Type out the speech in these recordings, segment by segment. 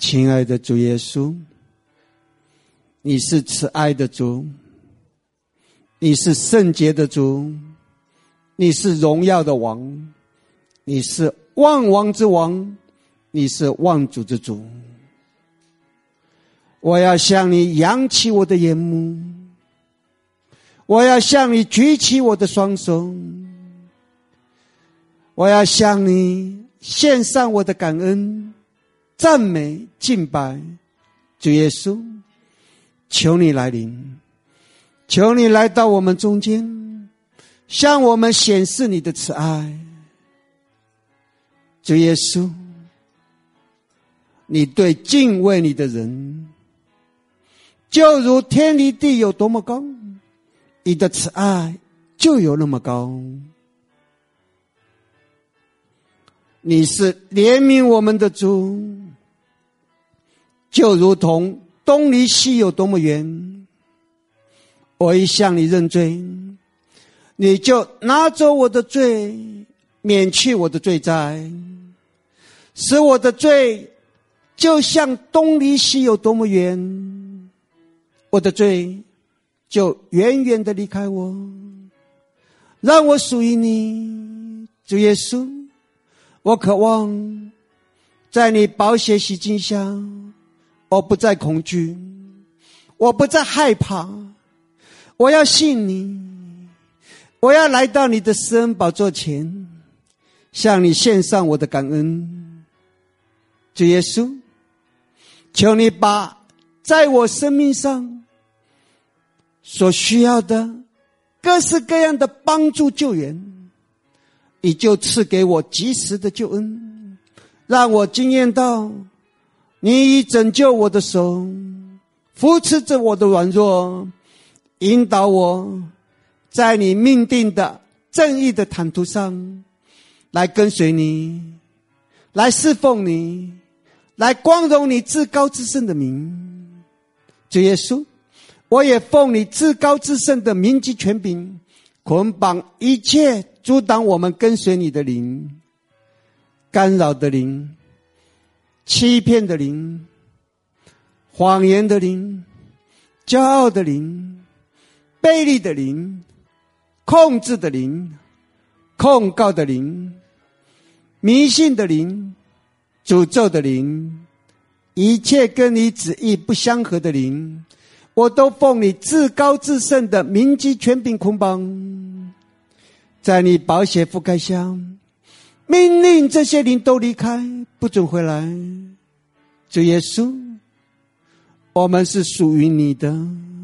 亲爱的主耶稣，你是慈爱的主，你是圣洁的主，你是荣耀的王，你是万王之王，你是万主之主。我要向你扬起我的眼目，我要向你举起我的双手，我要向你献上我的感恩、赞美、敬拜。主耶稣，求你来临，求你来到我们中间，向我们显示你的慈爱。主耶稣，你对敬畏你的人，就如天离地有多么高，你的慈爱就有那么高。你是怜悯我们的主，就如同东离西有多么远。我一向你认罪，你就拿走我的罪，免去我的罪债，使我的罪就像东离西有多么远，我的罪就远远地离开我，让我属于你。主耶稣，我渴望在你宝血洗净下，我不再恐惧，我不再害怕，我要信你，我要来到你的施恩宝座前，向你献上我的感恩。主耶稣，求你把在我生命上所需要的各式各样的帮助救援，你就赐给我及时的救恩，让我经验到你已拯救我的手，扶持着我的软弱，引导我在你命定的正义的坦途上来跟随你，来侍奉你，来光荣你至高至圣的名。主耶稣，我也奉你至高至圣的名及权柄，捆绑一切阻挡我们跟随你的灵，干扰的灵，欺骗的灵，谎言的灵，骄傲的灵，悖逆的灵，控制的灵，控告的灵，迷信的灵，诅咒的灵，一切跟你旨意不相合的灵，我都奉你至高至圣的名及权柄捆绑，在你宝血覆盖下，命令这些灵都离开，不准回来。主耶稣，我们是属于你的。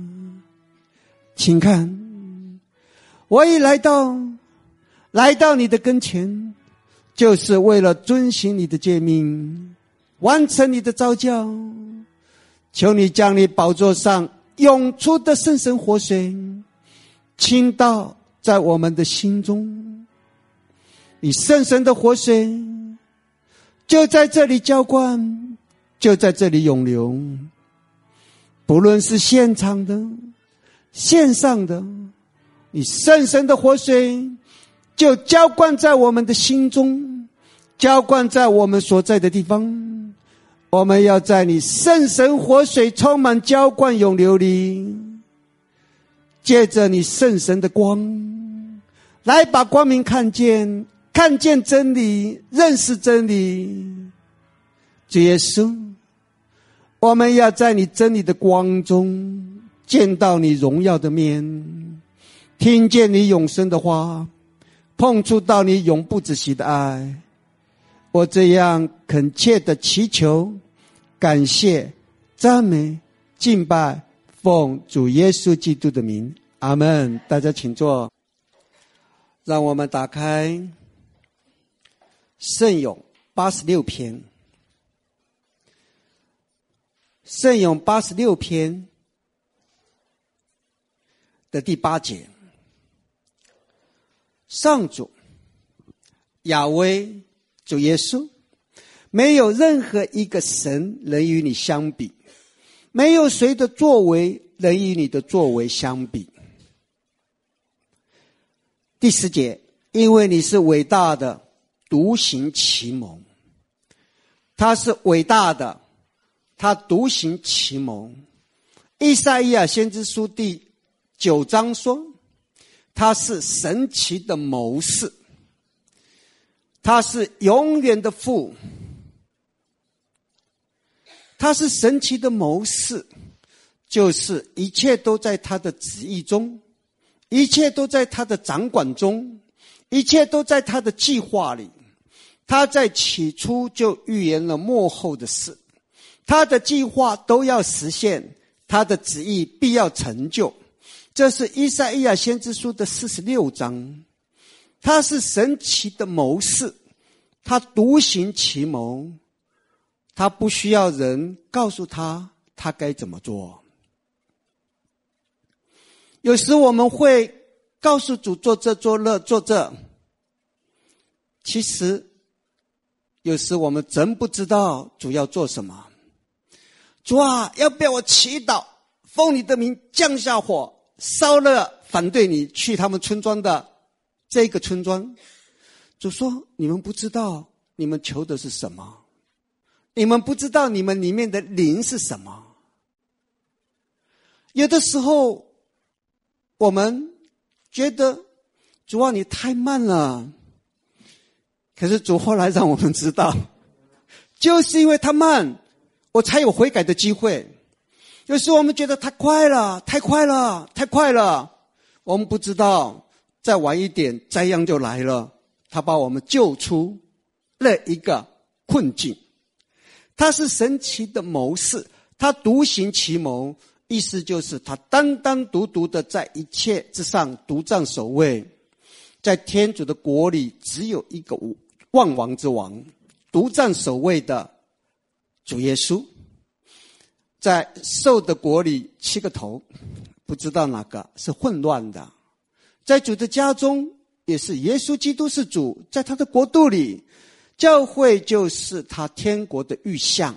请看，我已来到你的跟前，就是为了遵行你的诫命，完成你的召叫。求你将你宝座上涌出的圣神活水倾倒在我们的心中，你圣神的活水就在这里浇灌，就在这里涌流。不论是现场的线上的，你圣神的活水就浇灌在我们的心中，浇灌在我们所在的地方。我们要在你圣神活水充满浇灌涌流里，借着你圣神的光来把光明看见，看见真理，认识真理。主耶稣，我们要在你真理的光中见到你荣耀的面，听见你永生的话，碰触到你永不止息的爱。我这样恳切的祈求、感谢、赞美、敬拜，奉主耶稣基督的名，阿们。大家请坐。让我们打开圣咏86篇。圣咏86篇的第8节。上主亚威，主耶稣，没有任何一个神能与你相比，没有谁的作为能与你的作为相比。第10节，因为你是伟大的，独行其谋。他是伟大的， 他独行其谋。以赛亚先知书第9章说，他是神奇的谋士，他是永远的父，他是神奇的谋士，就是一切都在他的旨意中，一切都在他的掌管中，一切都在他的计划里。他在起初就预言了末后的事，他的计划都要实现，他的旨意必要成就。这是以赛亚先知书的46章。他是神奇的谋士，他独行其谋，他不需要人告诉他他该怎么做。有时我们会告诉主做这做那做这，其实有时我们真不知道主要做什么。主啊，要不要我祈祷，奉你的名降下火，烧了反对你去他们村庄的这个村庄？主说，你们不知道你们求的是什么，你们不知道你们里面的灵是什么。有的时候我们觉得主啊，你太慢了，可是主后来让我们知道，就是因为他慢，我才有悔改的机会。有时候我们觉得太快了，太快了，太快了，我们不知道再晚一点灾殃就来了。他把我们救出了一个困境。他是神奇的谋士，他独行其谋，意思就是他单单独独的在一切之上独占首位。在天主的国里只有一个万王之王，独占首位的主耶稣。在兽的国里7个头，不知道哪个是混乱的。在主的家中也是耶稣基督是主，在他的国度里，教会就是他天国的预象。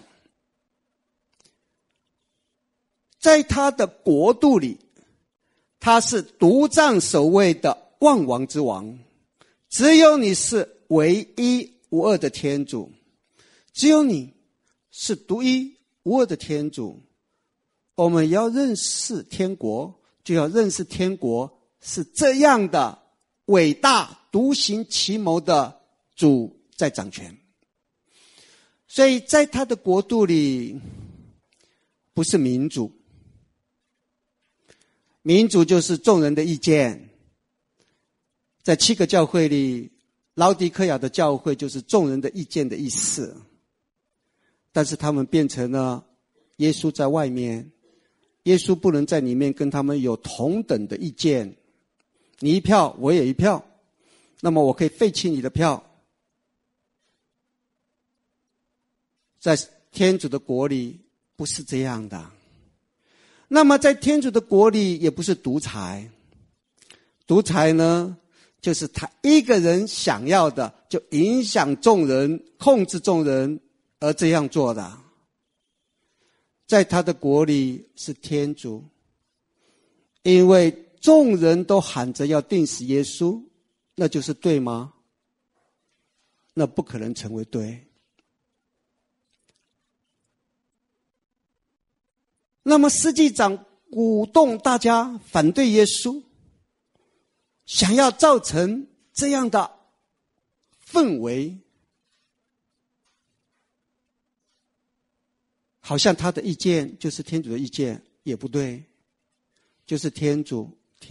在他的国度里，他是独占首位的万王之王，只有你是唯一无二的天主，只有你是独一无二的天主。我们要认识天国，就要认识天国是这样的伟大独行其谋的主在掌权。所以在他的国度里不是民主，民主就是众人的意见。在7个教会里，劳狄科亚的教会就是众人的意见的意思，但是他们变成了耶稣在外面，耶稣不能在里面跟他们有同等的意见。你一票我也一票，那么我可以废弃你的票。在天主的国里不是这样的。那么在天主的国里也不是独裁。独裁呢，就是他一个人想要的就影响众人，控制众人而这样做的。在他的国里是天主，因为众人都喊着要钉死耶稣，那就是对吗？那不可能成为对。那么司祭长鼓动大家反对耶稣，想要造成这样的氛围，好像他的意见就是天主的意见，也不对，就是天主。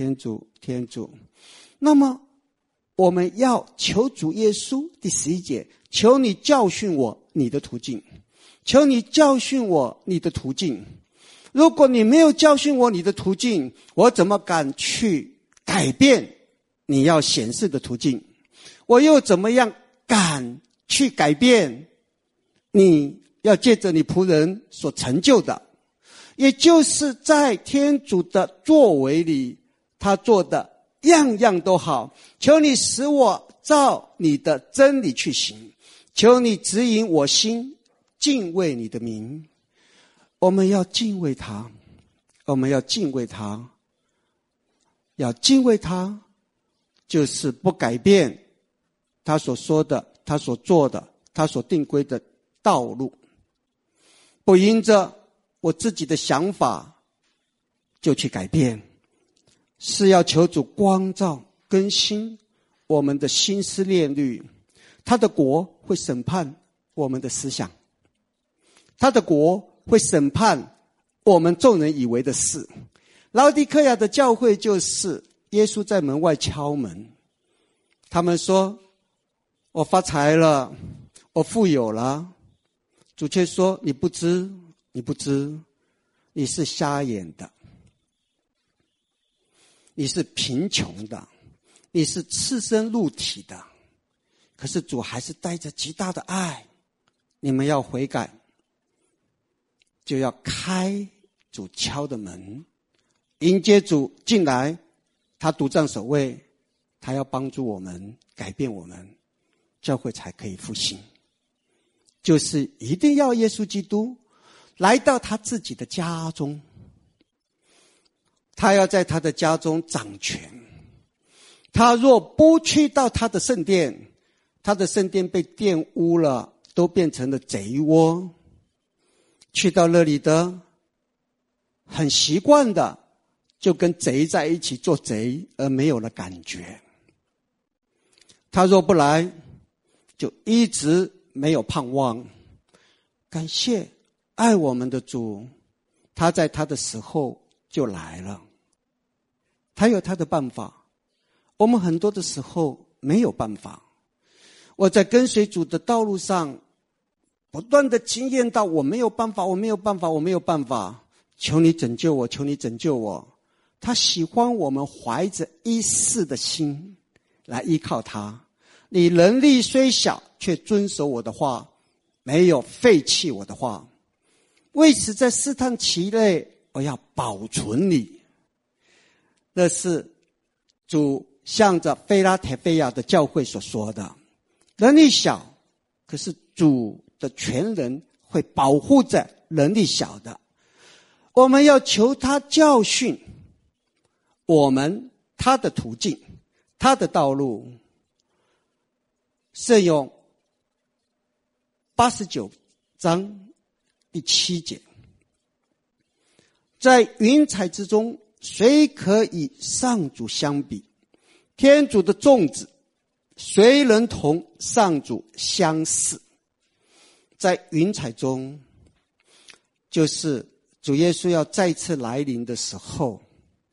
那么我们要求主耶稣，第11节，求你教训我你的途径，求你教训我你的途径。如果你没有教训我你的途径，我怎么敢去改变你要显示的途径？我又怎么样敢去改变你要借着你仆人所成就的？也就是在天主的作为里，他做的样样都好。求你使我照你的真理去行，求你指引我心，敬畏你的名。我们要敬畏他，我们要敬畏他，要敬畏他，就是不改变他所说的，他所做的，他所定规的道路。 不因着我自己的想法就去改变，是要求主光照更新我们的心思念虑。他的国会审判我们的思想，他的国会审判我们众人以为的事。老底客亚的教会就是耶稣在门外敲门，他们说我发财了，我富有了，主却说你不知，你是瞎眼的，你是贫穷的，你是赤身露体的。可是主还是带着极大的爱，你们要悔改，就要开主敲的门，迎接主进来，他独占首位，他要帮助我们，改变我们，教会才可以复兴。就是一定要耶稣基督来到他自己的家中，他要在他的家中掌权。他若不去到他的圣殿，他的圣殿被玷污了，都变成了贼窝。去到那里的很习惯的就跟贼在一起做贼，而没有了感觉。他若不来，就一直没有盼望。感谢爱我们的主，他在他的时候就来了，他有他的办法，我们很多的时候没有办法。我在跟随主的道路上不断的经验到我没有办法，求你拯救我，求你拯救我。他喜欢我们怀着一世的心来依靠他。你能力虽小，却遵守我的话，没有废弃我的话。为此在试探期内，我要保存你。那是主向着菲拉铁菲亚的教会所说的。能力小，可是主的全人会保护着能力小的。我们要求他教训我们，他的途径，他的道路。圣咏89章第7节，在云彩之中，谁可以上主相比？天主的众子，谁能同上主相似？在云彩中，就是主耶稣要再次来临的时候，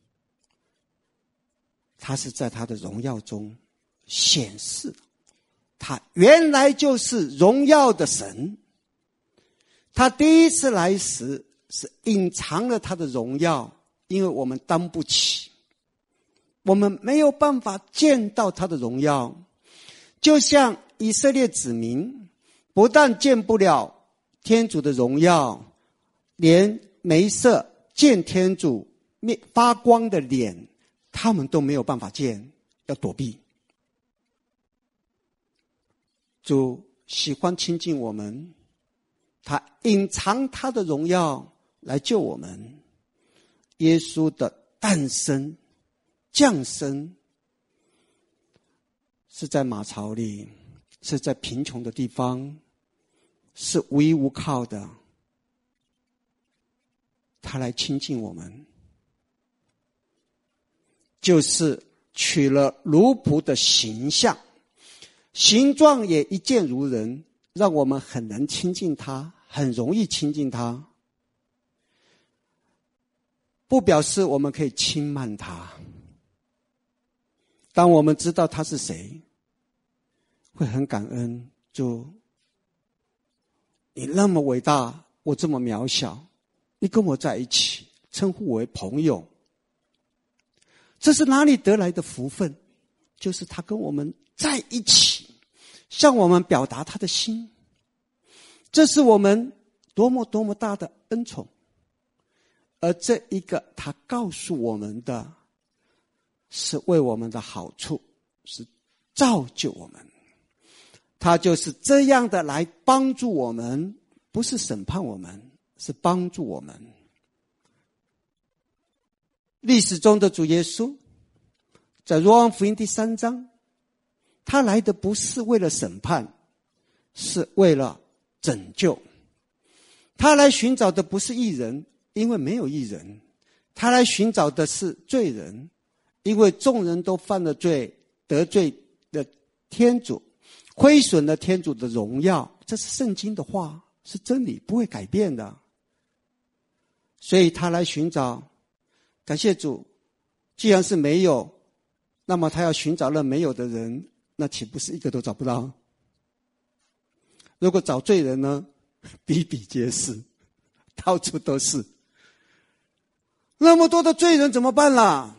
他是在他的荣耀中显示，他原来就是荣耀的神。他第一次来时是隐藏了他的荣耀，因为我们担不起，我们没有办法见到他的荣耀。就像以色列子民不但见不了天主的荣耀，连梅瑟见天主发光的脸他们都没有办法见，要躲避。主喜欢亲近我们，他隐藏他的荣耀来救我们。耶稣的诞生降生是在马槽里，是在贫穷的地方，是无依无靠的，他来亲近我们，就是取了奴仆的形象，形状也一见如人，让我们很能亲近他，很容易亲近他。不表示我们可以轻慢他，当我们知道他是谁，会很感恩。主，你那么伟大，我这么渺小，你跟我在一起，称呼我为朋友，这是哪里得来的福分？就是他跟我们在一起，向我们表达他的心，这是我们多么多么大的恩宠。而这一个他告诉我们的，是为我们的好处，是造就我们。他就是这样的来帮助我们，不是审判我们，是帮助我们。历史中的主耶稣在若望福音第3章，他来的不是为了审判，是为了拯救。 他来寻找的不是义人，因为没有义人；他来寻找的是罪人，因为众人都犯了罪，得罪了天主，亏损了天主的荣耀。这是圣经的话，是真理，不会改变的。所以他来寻找，感谢主，既然是没有，那么他要寻找了没有的人，那岂不是一个都找不到？如果找罪人呢，比比皆是，到处都是。那么多的罪人怎么办啦？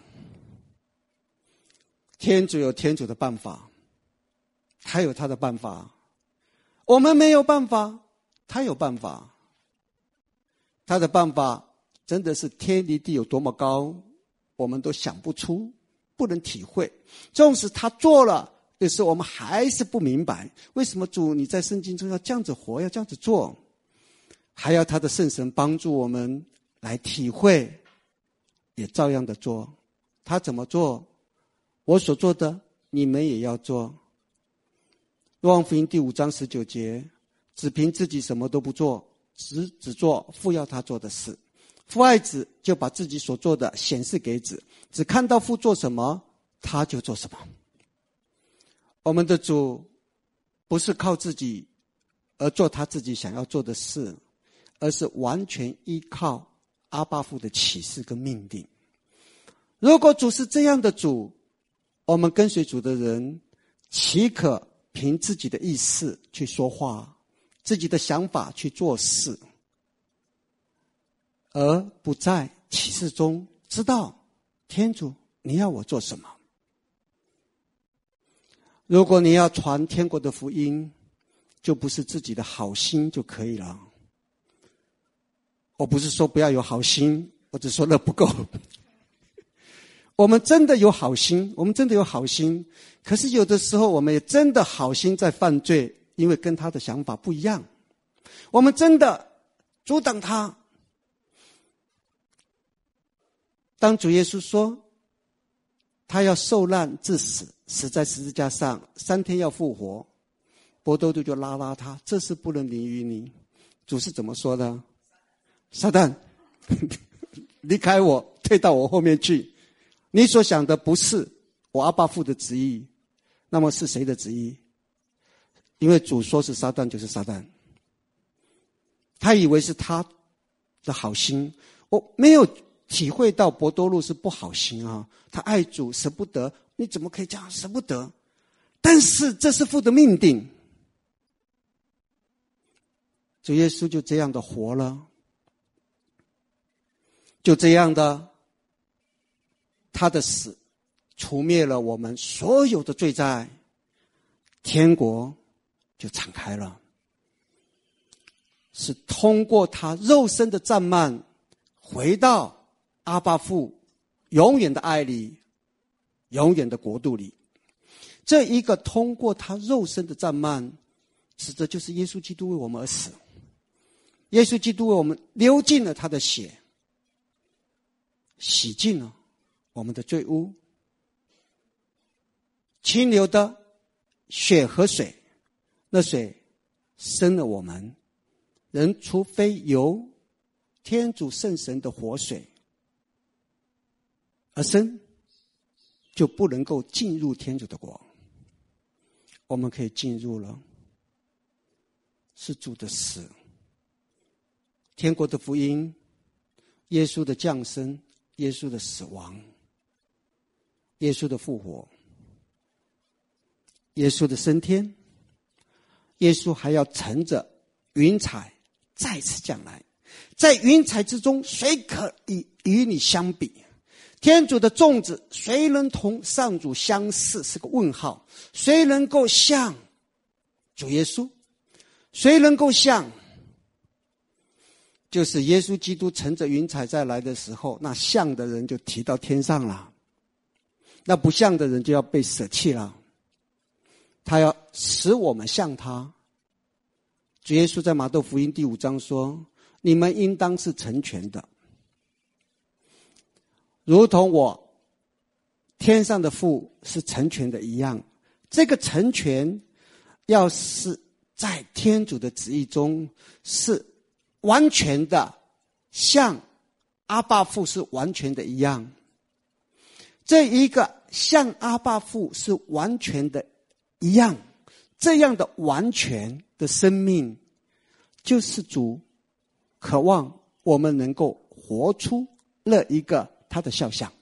天主有天主的办法，他有他的办法，我们没有办法，他有办法。他的办法真的是天离地有多么高，我们都想不出，不能体会。纵使他做了，有时我们还是不明白，为什么主你在圣经中要这样子活，要这样子做，还要他的圣神帮助我们来体会，也照样的做。他怎么做，我所做的你们也要做。若望福音第5章19节，只凭自己什么都不做，只做父要他做的事。父爱子，就把自己所做的显示给子，只看到父做什么，他就做什么。我们的主不是靠自己而做他自己想要做的事，而是完全依靠阿爸父的启示跟命令。如果主是这样的主，我们跟随主的人岂可凭自己的意识去说话，自己的想法去做事，而不在启示中知道天主你要我做什么？如果你要传天国的福音，就不是自己的好心就可以了。我不是说不要有好心，我只说那不够。我们真的有好心，我们真的有好心，可是有的时候我们也真的好心在犯罪，因为跟他的想法不一样。我们真的阻挡他。当主耶稣说他要受难致死，死在十字架上，3天要复活，伯多禄就拉他，这事不能临于你。主是怎么说的？撒旦，离开我，退到我后面去。你所想的不是我阿爸父的旨意，那么是谁的旨意？因为主说是撒旦就是撒旦。他以为是他的好心，我没有体会到伯多禄是不好心啊，他爱主舍不得，你怎么可以这样舍不得？但是这是父的命定，主耶稣就这样的活了，就这样的，他的死除灭了我们所有的罪债，天国就敞开了，是通过他肉身的战幔回到阿爸父永远的爱里，永远的国度里。这一个通过他肉身的战幔，指的就是耶稣基督为我们而死，耶稣基督为我们流尽了他的血，洗净了我们的罪污。清流的血和水，那水生了我们人，除非由天主圣神的活水而生，就不能够进入天主的国。我们可以进入了，是主的死，天国的福音，耶稣的降生，耶稣的死亡，耶稣的复活，耶稣的升天，耶稣还要乘着云彩再次降来。在云彩之中，谁可以与你相比？天主的众子，谁能同上主相似？是个问号。谁能够像主耶稣？谁能够像？就是耶稣基督乘着云彩再来的时候，那像的人就提到天上了，那不像的人就要被舍弃了。他要使我们像他。主耶稣在马窦福音第5章说，你们应当是成全的，如同我天上的父是成全的一样。这个成全要是在天主的旨意中，是完全的像阿爸父是完全的一样。这一个像阿爸父是完全的一样，这样的完全的生命，就是主渴望我们能够活出那一个他的肖像，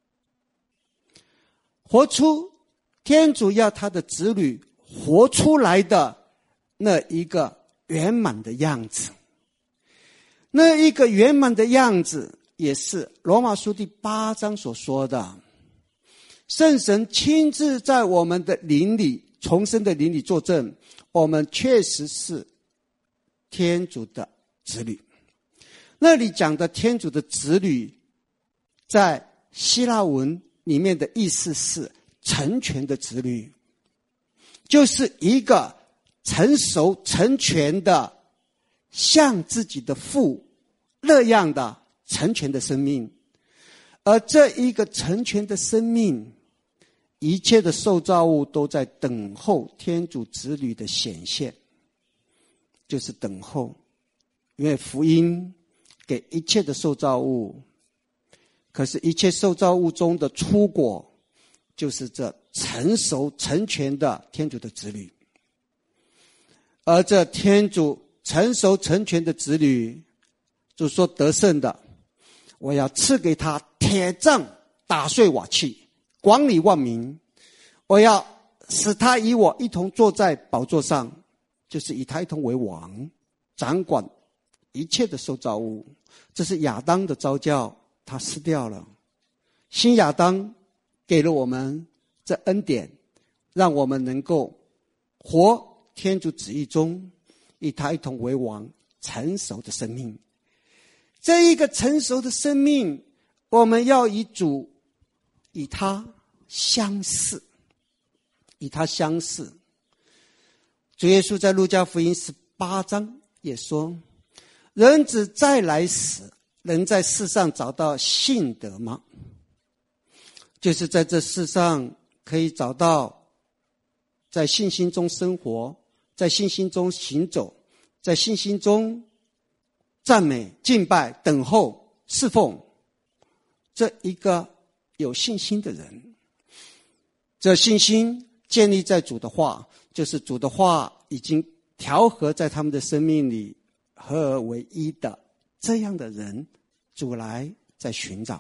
活出天主要他的子女活出来的那一个圆满的样子。那一个圆满的样子，也是罗马书第8章所说的，圣神亲自在我们的灵里，重生的灵里作证，我们确实是天主的子女。那里讲的天主的子女，在希腊文里面的意思是成全的子女，就是一个成熟成全的像自己的父那样的成全的生命。而这一个成全的生命，一切的受造物都在等候天主子女的显现，就是等候。因为福音给一切的受造物，可是一切受造物中的出果，就是这成熟成全的天主的子女。而这天主成熟成全的子女，就说得胜的，我要赐给他铁杖打碎瓦器，管理万民。我要使他与我一同坐在宝座上，就是与他一同为王，掌管一切的受造物。这是亚当的召叫，他失掉了。新亚当给了我们这恩典，让我们能够活天主旨意中，与他一同为王，成熟的生命。这一个成熟的生命，我们要与主与他相似，与他相似。主耶稣在路加福音18章也说，人子再来时，能在世上找到信德吗？就是在这世上可以找到在信心中生活，在信心中行走，在信心中赞美、敬拜、等候、侍奉，这一个有信心的人。这信心建立在主的话，就是主的话已经调和在他们的生命里，合而为一的这样的人，主来在寻找。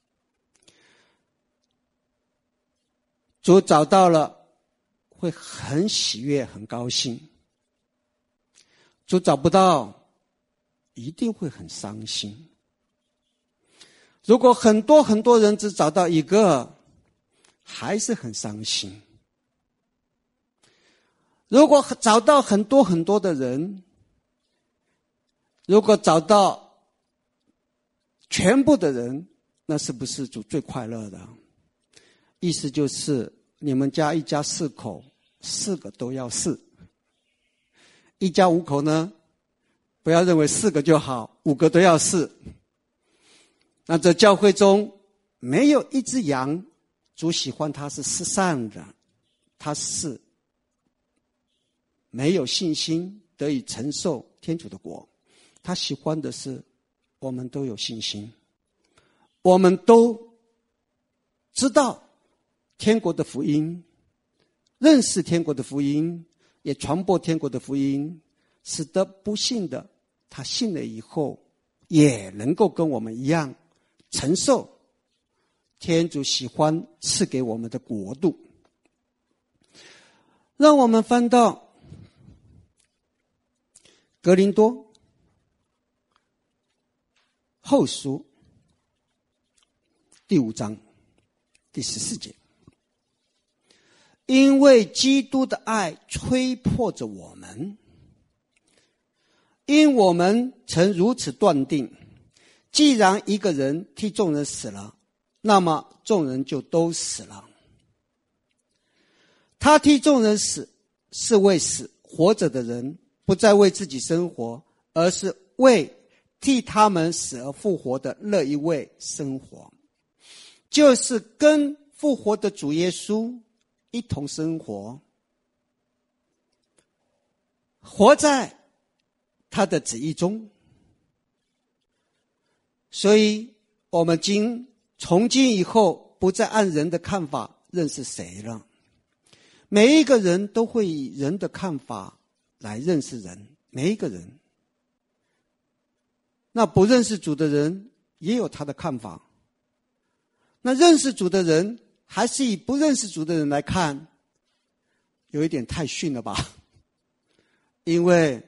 主找到了，会很喜悦很高兴。主找不到，一定会很伤心。如果很多很多人只找到一个，还是很伤心。如果找到很多很多的人，如果找到全部的人，那是不是主最快乐的？意思就是你们家一家4口，4个都要试。一家5口呢，不要认为4个就好，5个都要试。那这教会中没有一只羊，主喜欢它是失散的，它是没有信心得以承受天主的国。他喜欢的是我们都有信心，我们都知道天国的福音，认识天国的福音，也传播天国的福音，使得不信的他信了以后，也能够跟我们一样承受天主喜欢赐给我们的国度。让我们翻到格林多后书第5章第14节，因为基督的爱催迫着我们，因我们曾如此断定，既然一个人替众人死了，那么众人就都死了。他替众人死，是为使活着的人不再为自己生活，而是为替他们死而复活的那一位生活，就是跟复活的主耶稣一同生活，活在他的旨意中， 所以我们从今以后不再按人的看法认识谁了。每一个人都会以人的看法来认识人，每一个人。那不认识主的人也有他的看法，那认识主的人还是以不认识主的人来看，有一点太逊了吧？因为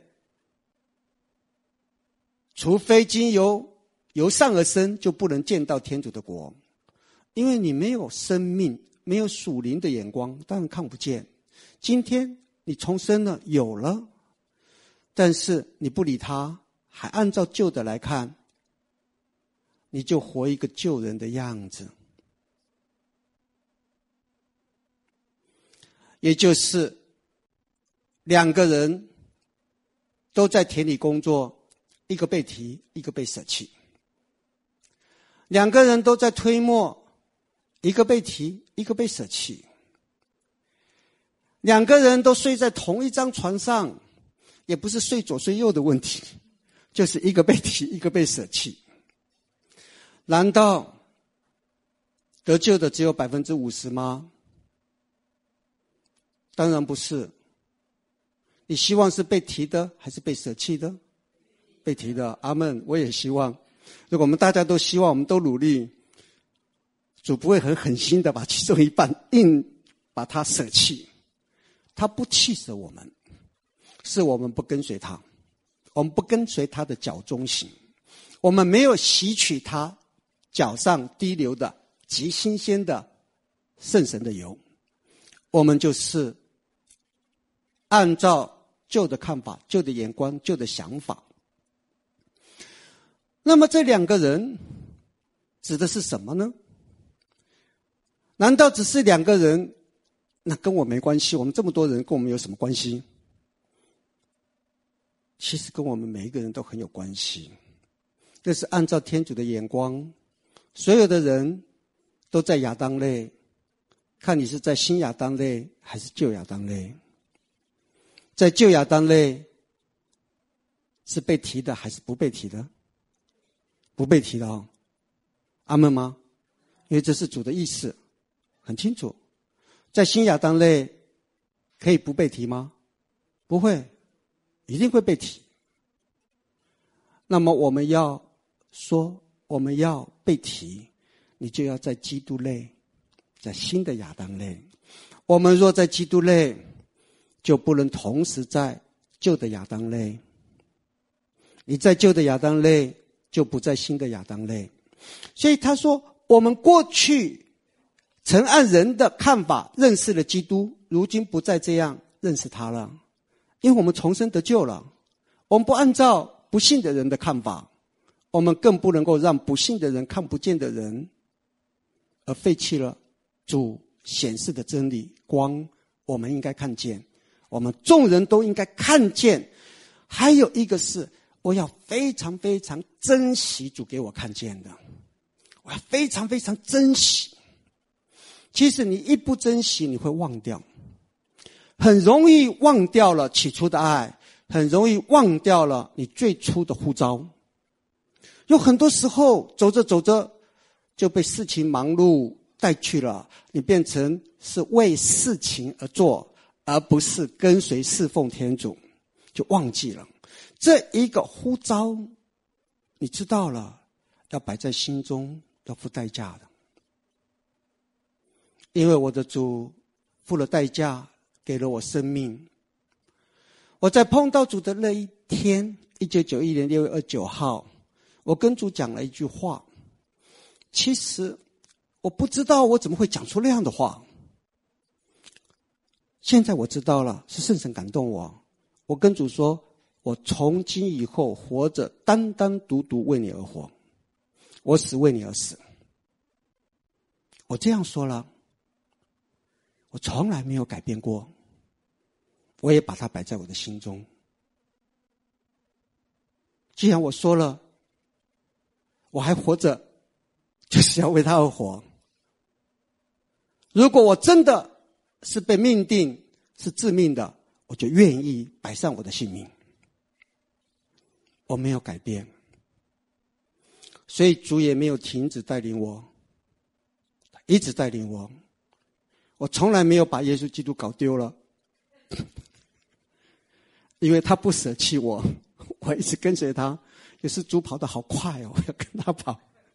除非经由上而生，就不能见到天主的国。因为你没有生命，没有属灵的眼光，当然看不见。今天你重生了，有了，但是你不理他，还按照旧的来看，你就活一个旧人的样子。也就是两个人都在田里工作，一个被提，一个被舍弃。两个人都在推磨，一个被提，一个被舍弃。两个人都睡在同一张床上，也不是睡左睡右的问题，就是一个被提，一个被舍弃。难道得救的只有 50% 吗？当然不是。你希望是被提的还是被舍弃的？被提的，阿们，我也希望。如果我们大家都希望，我们都努力，主不会很狠心的把其中一半硬把它舍弃。他不弃舍我们，是我们不跟随他，我们不跟随他的脚中行，我们没有吸取他脚上滴流的极新鲜的圣神的油，我们就是按照旧的看法、旧的眼光、旧的想法。那么这两个人指的是什么呢？难道只是两个人？那跟我没关系，我们这么多人跟我们有什么关系？其实跟我们每一个人都很有关系。这是按照天主的眼光，所有的人都在亚当类，看你是在新亚当类还是旧亚当类。在旧亚当类是被提的还是不被提的？不被提的哦。阿们吗？因为这是主的意思，很清楚。在新亚当类可以不被提吗？不会，一定会被提。那么我们要说，我们要被提，你就要在基督类，在新的亚当类。我们若在基督类，就不能同时在旧的亚当类。你在旧的亚当类，就不在新的亚当类。所以他说，我们过去曾按人的看法认识了基督，如今不再这样认识他了，因为我们重生得救了。我们不按照不信的人的看法，我们更不能够让不信的人、看不见的人而废弃了主显示的真理光。我们应该看见，我们众人都应该看见。还有一个是，我要非常非常珍惜主给我看见的，我要非常非常珍惜。其实你一不珍惜，你会忘掉，很容易忘掉了起初的爱，很容易忘掉了你最初的呼召。有很多时候走着走着就被事情忙碌带去了，你变成是为事情而做，而不是跟随侍奉天主，就忘记了这一个呼召。你知道了，要摆在心中，要付代价的。因为我的主付了代价，给了我生命。我在碰到主的那一天，1991年6月29号，我跟主讲了一句话。其实我不知道我怎么会讲出那样的话，现在我知道了，是圣神感动我。我跟主说，我从今以后活着单单独独为你而活，我死为你而死。我这样说了，我从来没有改变过，我也把它摆在我的心中。既然我说了，我还活着，就是要为他而活。如果我真的是被命定是致命的，我就愿意摆上我的性命。我没有改变。 所以主也没有停止带领我，一直带领我。我从来没有把耶稣基督搞丢了，因为他不舍弃我，我一直跟随他。有时主跑得好快哦，我要跟他跑。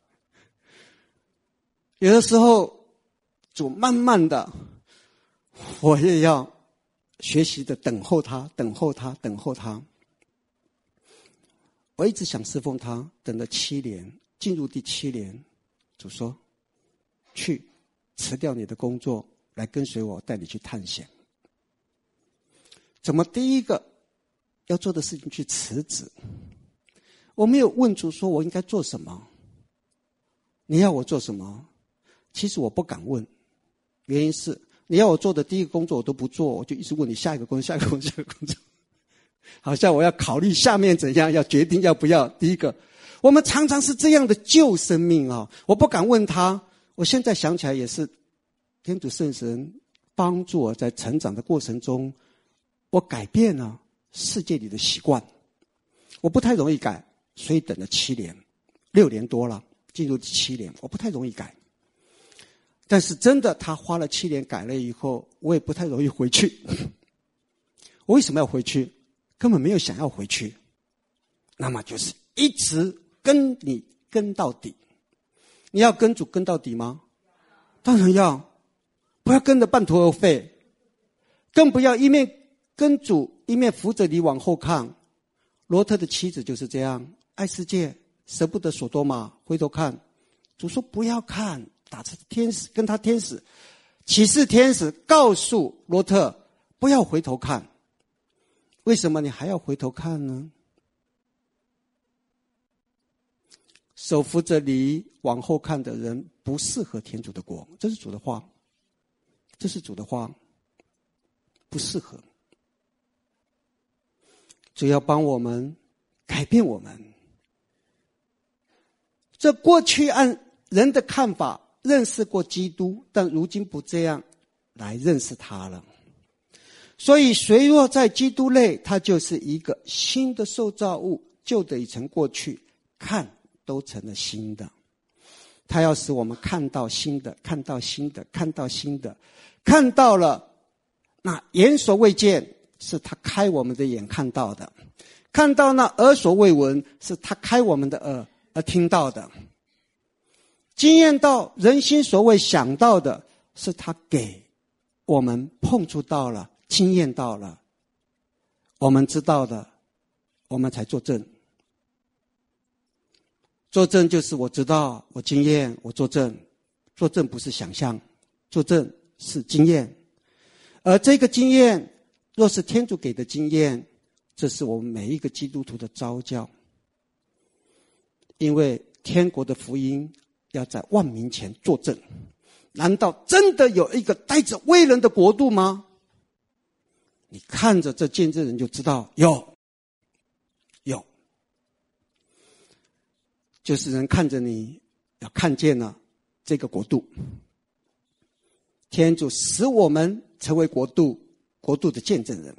有的时候主慢慢的，我也要学习的等候他，等候他，等候他。我一直想侍奉他，等了7年，进入第7年，主说：“去辞掉你的工作，来跟随我，带你去探险。”怎么第一个要做的事情去辞职？我没有问主说我应该做什么，你要我做什么？其实我不敢问，原因是你要我做的第一个工作我都不做，我就一直问你下一个工作，下一个工作，下一个工作。好像我要考虑下面怎样，要决定要不要。第一个，我们常常是这样的救生命啊！我不敢问他。我现在想起来也是，天主圣神帮助我在成长的过程中，我改变了世界里的习惯。我不太容易改，所以等了7年，6年多了，进入第7年，我不太容易改。但是真的，他花了7年改了以后，我也不太容易回去。我为什么要回去？根本没有想要回去。那么就是一直跟你跟到底。你要跟主跟到底吗？当然要，不要跟得半途而废，更不要一面跟主一面扶着你往后看。罗特的妻子就是这样，爱世界，舍不得所多玛，回头看。主说不要看，打着天使跟他天使启示天使告诉罗特不要回头看。为什么你还要回头看呢？手扶着你往后看的人不适合天主的国，这是主的话，这是主的话，不适合。主要帮我们改变我们。这过去按人的看法认识过基督，但如今不这样来认识他了。所以谁若在基督内，他就是一个新的受造物，旧的已成过去，看都成了新的。他要使我们看到新的，看到新的，看到新的，看到了那眼所未见，是他开我们的眼看到的；看到那耳所未闻，是他开我们的耳而听到的；经验到人心所未想到的，是他给我们碰触到了，经验到了，我们知道的，我们才作证。作证就是我知道，我经验，我作证。作证不是想象，作证是经验。而这个经验若是天主给的经验，这是我们每一个基督徒的召叫。因为天国的福音要在万民前作证。难道真的有一个带着威人的国度吗？你看着这见证人就知道，有，就是人看着你，要看见了这个国度。天主使我们成为国度的见证人。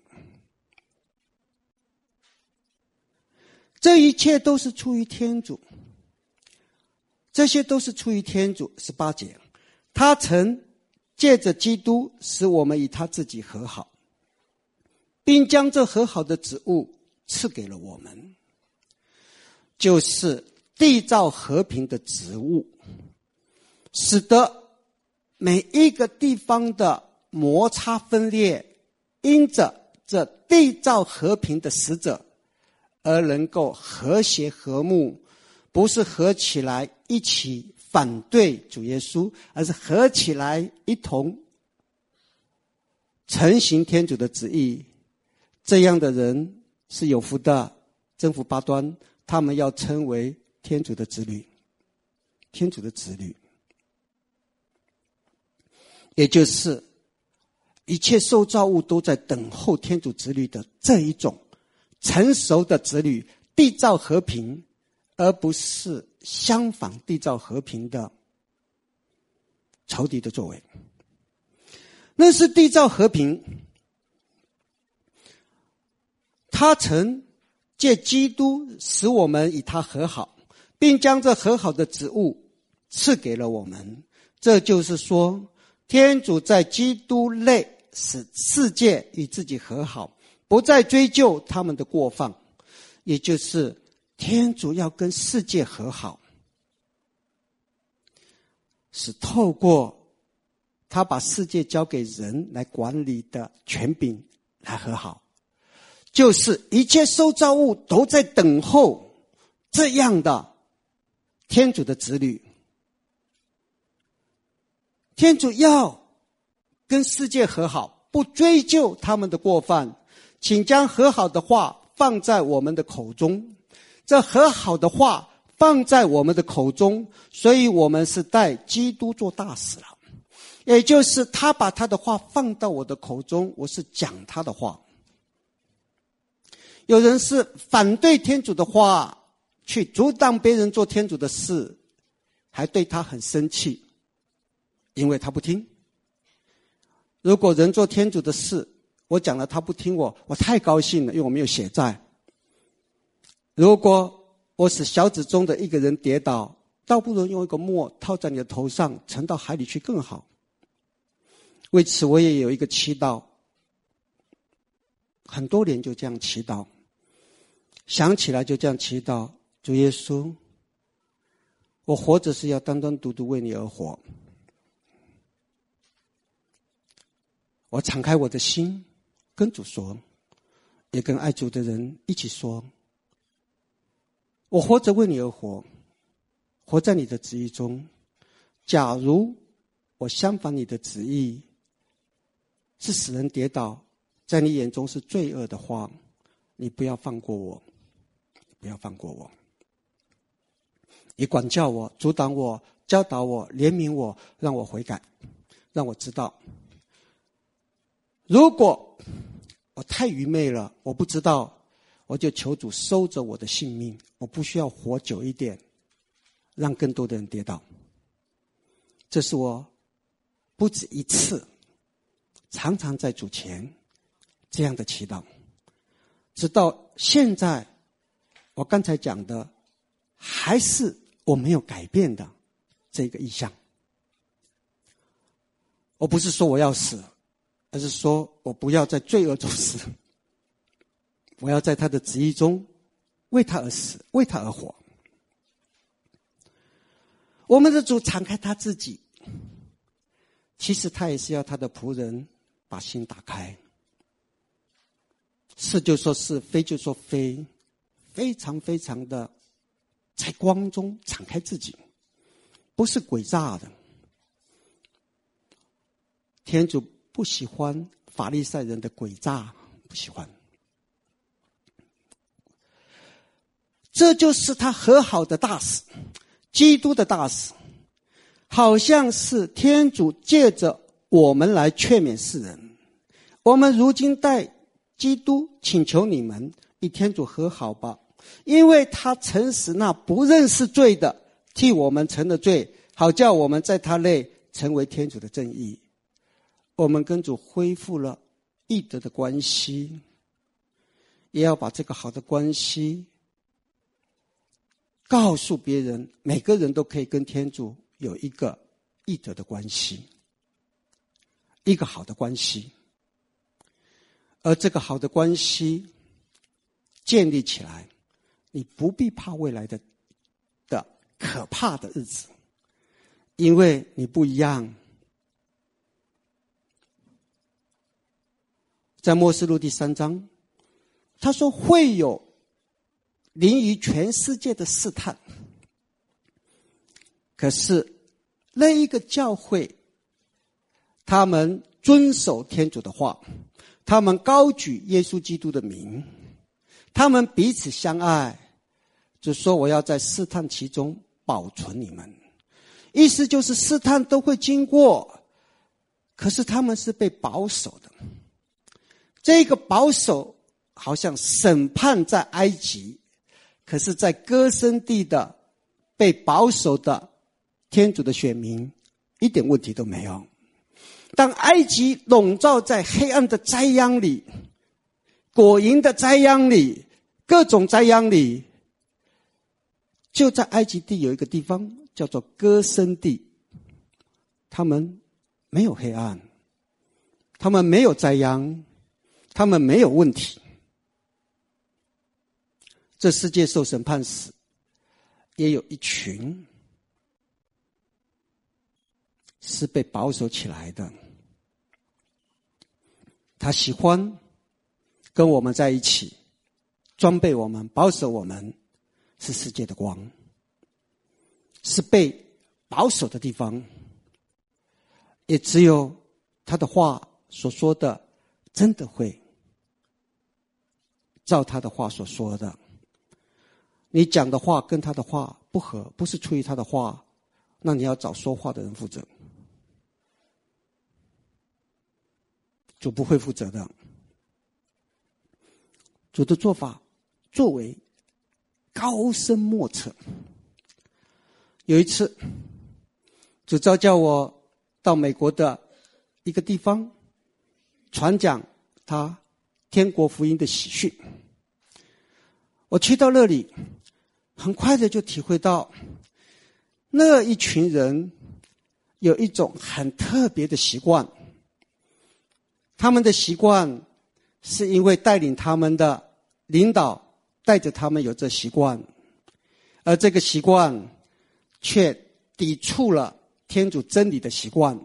这一切都是出于天主，这些都是出于天主。18节，他曾借着基督使我们与他自己和好，并将这和好的职务赐给了我们，就是缔造和平的职务，使得每一个地方的摩擦分裂，因着这缔造和平的使者而能够和谐和睦，不是合起来一起反对主耶稣，而是合起来一同承行天主的旨意。这样的人是有福的，真福八端，他们要称为天主的子女，天主的子女，也就是一切受造物都在等候天主子女的这一种成熟的子女，缔造和平，而不是相反缔造和平的仇敌的作为。那是缔造和平，他曾借基督使我们与他和好， 并将这和好的职务赐给了我们。这就是说，天主在基督内使世界与自己和好，不再追究他们的过犯。也就是天主要跟世界和好，是透过他把世界交给人来管理的权柄来和好，就是一切受造物都在等候这样的天主的子女。天主要跟世界和好，不追究他们的过犯，请将和好的话放在我们的口中。这和好的话放在我们的口中，所以我们是带基督做大使了。也就是他把他的话放到我的口中，我是讲他的话。有人是反对天主的话，去阻挡别人做天主的事，还对他很生气，因为他不听。如果人做天主的事，我讲了他不听我太高兴了，因为我没有血债。如果我使小子中的一个人跌倒，倒不如用一个墨套在你的头上，沉到海里去更好。为此我也有一个祈祷，很多年就这样祈祷，想起来就这样祈祷，主耶稣，我活着是要单单独独为你而活。我敞开我的心跟主说，也跟爱主的人一起说，我活着为你而活，活在你的旨意中。假如我相反你的旨意，是使人跌倒，在你眼中是罪恶的话，你不要放过我，不要放过我。你管教我，阻挡我，教导我，怜悯我，让我悔改，让我知道。如果我太愚昧了，我不知道，我就求主收着我的性命，我不需要活久一点，让更多的人跌倒。这是我不止一次常常在主前这样的祈祷，直到现在我刚才讲的还是我没有改变的这个意向。我不是说我要死，而是说我不要在罪恶中死，我要在他的旨意中为他而死，为他而活。我们的主敞开他自己，其实他也是要他的仆人把心打开，是就说是，非就说非，非常非常的在光中敞开自己，不是诡诈的。天主不喜欢法利赛人的诡诈，不喜欢。这就是他和好的大使，基督的大使，好像是天主借着我们来劝勉世人。我们如今代基督请求你们与天主和好吧，因为他曾使那不认识罪的替我们成了罪，好叫我们在他内成为天主的正义。我们跟主恢复了义德的关系，也要把这个好的关系告诉别人，每个人都可以跟天主有一个义德的关系，一个好的关系。而这个好的关系建立起来，你不必怕未来的可怕的日子，因为你不一样。在默示录第3章，他说会有临于全世界的试探，可是那一个教会，他们遵守天主的话，他们高举耶稣基督的名，他们彼此相爱，就说我要在试探其中保存你们。意思就是试探都会经过，可是他们是被保守的。这个保守好像审判在埃及，可是在歌声地的被保守的天主的选民一点问题都没有。当埃及笼罩在黑暗的灾殃里，果蝇的灾殃里，各种灾殃里， 就在埃及地有一个地方叫做歌申地，他们没有黑暗，他们没有灾殃，他们没有问题。这世界受审判时，也有一群是被保守起来的。他喜欢跟我们在一起，装备我们，保守我们，是世界的光，是被保守的地方。也只有他的话所说的，真的会照他的话所说的。你讲的话跟他的话不合，不是出于他的话，那你要找说话的人负责，主不会负责的。主的做法作为高深莫测。有一次主召叫我到美国的一个地方传讲他天国福音的喜讯。我去到那里，很快的就体会到那一群人有一种很特别的习惯。他们的习惯是因为带领他们的领导带着他们有这习惯，而这个习惯却抵触了天主真理的习惯，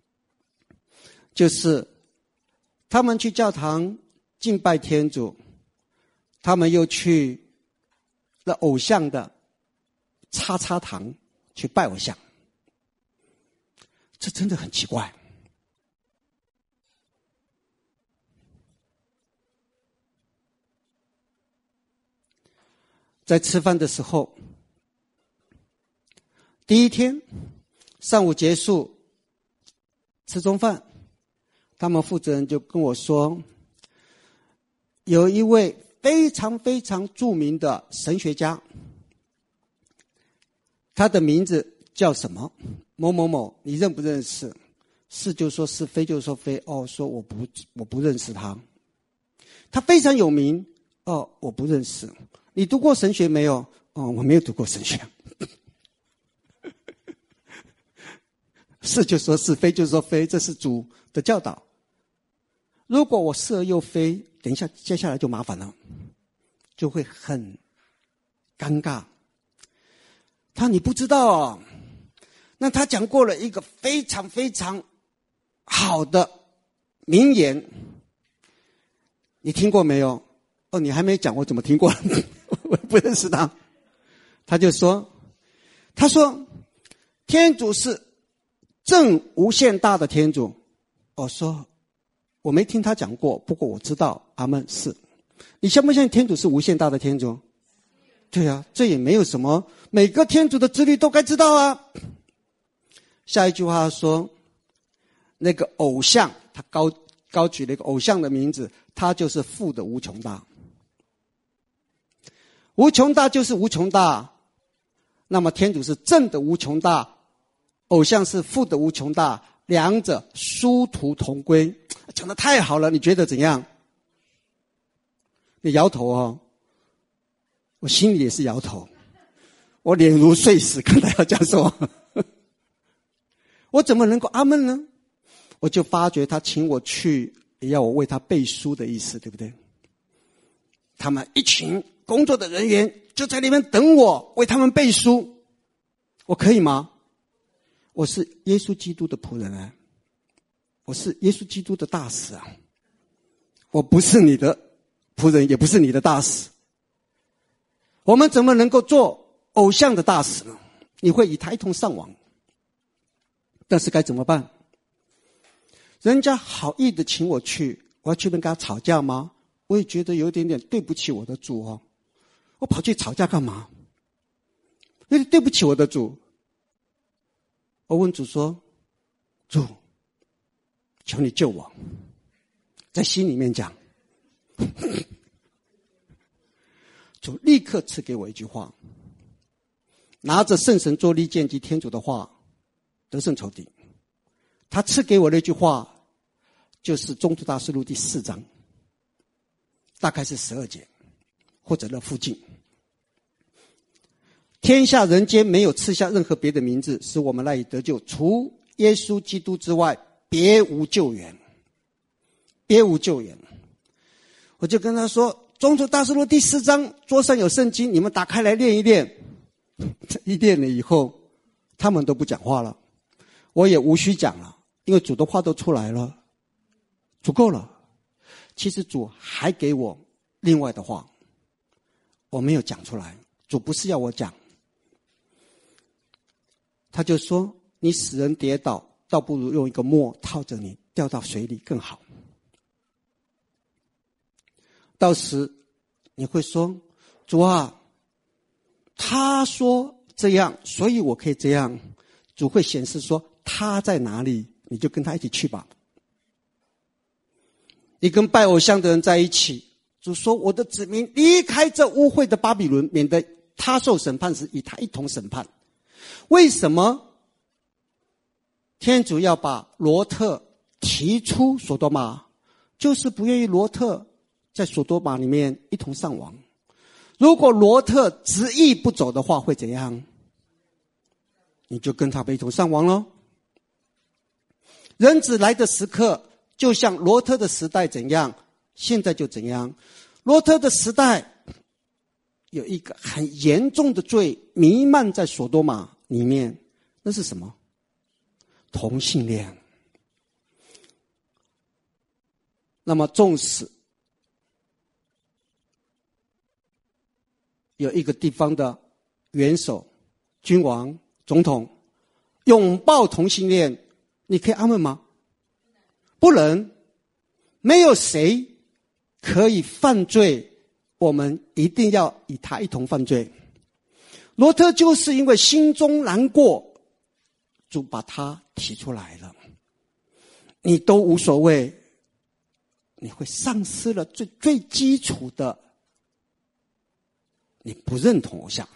就是他们去教堂敬拜天主，他们又去那偶像的叉叉堂去拜偶像。这真的很奇怪。在吃饭的时候，第一天上午结束吃中饭，他们负责人就跟我说，有一位非常非常著名的神学家，他的名字叫什么某某某，你认不认识？是就说是，非就说非。哦，说我不认识他。他非常有名。哦，我不认识。你读过神学没有？哦，我没有读过神学。是就说是，非就说非，这是主的教导。如果我是而又非，等一下接下来就麻烦了，就会很尴尬。他你不知道哦，那他讲过了一个非常非常好的名言，你听过没有？哦，你还没讲，我怎么听过？我不认识他。他就说，他说天主是正无限大的天主。我说我没听他讲过，不过我知道。阿们。是。你相不相信天主是无限大的天主？对啊，这也没有什么，每个天主的子女都该知道啊。下一句话说，那个偶像，他高举了一个偶像的名字，他就是父的无穷大。无穷大就是无穷大，那么天主是正的无穷大，偶像是负的无穷大，两者殊途同归。讲得太好了，你觉得怎样？你摇头哦，我心里也是摇头，我脸如碎石，看他要讲什么。我怎么能够阿们呢？我就发觉他请我去，也要我为他背书的意思，对不对？他们一群工作的人员就在那边等我为他们背书，我可以吗？我是耶稣基督的仆人啊，我是耶稣基督的大使啊，我不是你的仆人，也不是你的大使。我们怎么能够做偶像的大使呢？你会与他一同上网，但是该怎么办？人家好意的请我去，我要去跟他吵架吗？我也觉得有点点对不起我的主哦，我跑去吵架干嘛？有点对不起我的主。我问主说，主，求你救我。在心里面讲，主立刻赐给我一句话，拿着圣神作利剑及天主的话，得胜仇敌。他赐给我那句话，就是宗徒大事录第4章，大概是12节，或者那附近。 天下人间没有赐下任何别的名字，使我们赖以得救，除耶稣基督之外，别无救援。别无救援。我就跟他说，宗徒大事录第4章，桌上有圣经，你们打开来练一练。一练了以后，他们都不讲话了，我也无需讲了，因为主的话都出来了，足够了。其实主还给我另外的话，我没有讲出来，主不是要我讲。他就说，你使人跌倒，倒不如用一个磨套着你，掉到水里更好。到时你会说，主啊，他说这样，所以我可以这样。主会显示说他在哪里，你就跟他一起去吧。你跟拜偶像的人在一起，主说我的子民离开这污秽的巴比伦，免得他受审判时与他一同审判。为什么天主要把罗特提出所多玛？就是不愿意罗特在所多玛里面一同上亡。如果罗特执意不走的话，会怎样？你就跟他一同上亡了。人子来的时刻，就像罗特的时代怎样，现在就怎样。罗特的时代有一个很严重的罪弥漫在所多玛里面，那是什么？同性恋。那么纵使有一个地方的元首、君王、总统拥抱同性恋，你可以安慰吗？不能。没有谁可以犯罪，我们一定要与他一同犯罪。罗特就是因为心中难过，主把他提出来了。你都无所谓，你会丧失了最基础的，你不认同偶像。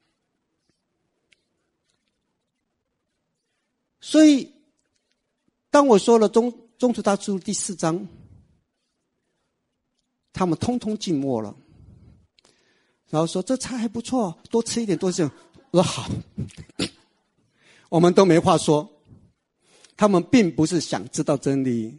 所以当我说了宗徒大事录第4章，他们通通静默了，然后说这菜还不错，多吃一点，多吃一点。我说好。我们都没话说。他们并不是想知道真理。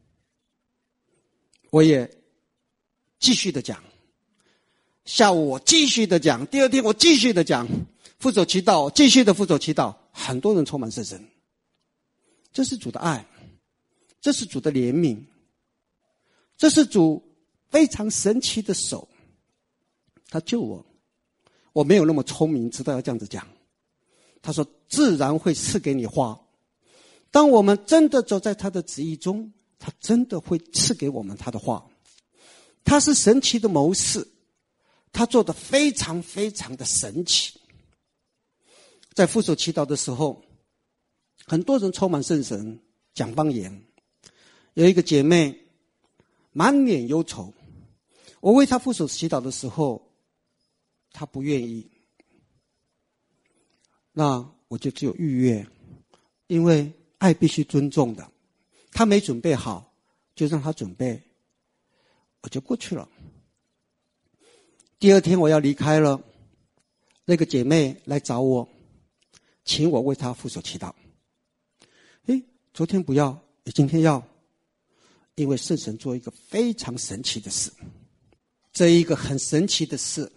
我也继续的讲，下午我继续的讲，第二天我继续的讲，副手祈祷，继续的副手祈祷，很多人充满圣神。这是主的爱，这是主的怜悯，这是主非常神奇的手，他救我。我没有那么聪明，知道要这样子讲。他说自然会赐给你话。当我们真的走在他的旨意中，他真的会赐给我们他的话。他是神奇的谋士，他做得非常非常的神奇。在副手祈祷的时候，很多人充满圣神，讲方言。有一个姐妹满脸忧愁，我为她副手祈祷的时候，她不愿意，那我就只有预约，因为爱必须尊重的。她没准备好，就让她准备，我就过去了。第二天我要离开了，那个姐妹来找我，请我为她副手祈祷。昨天不要，今天要，因为圣神做一个非常神奇的事。这一个很神奇的事，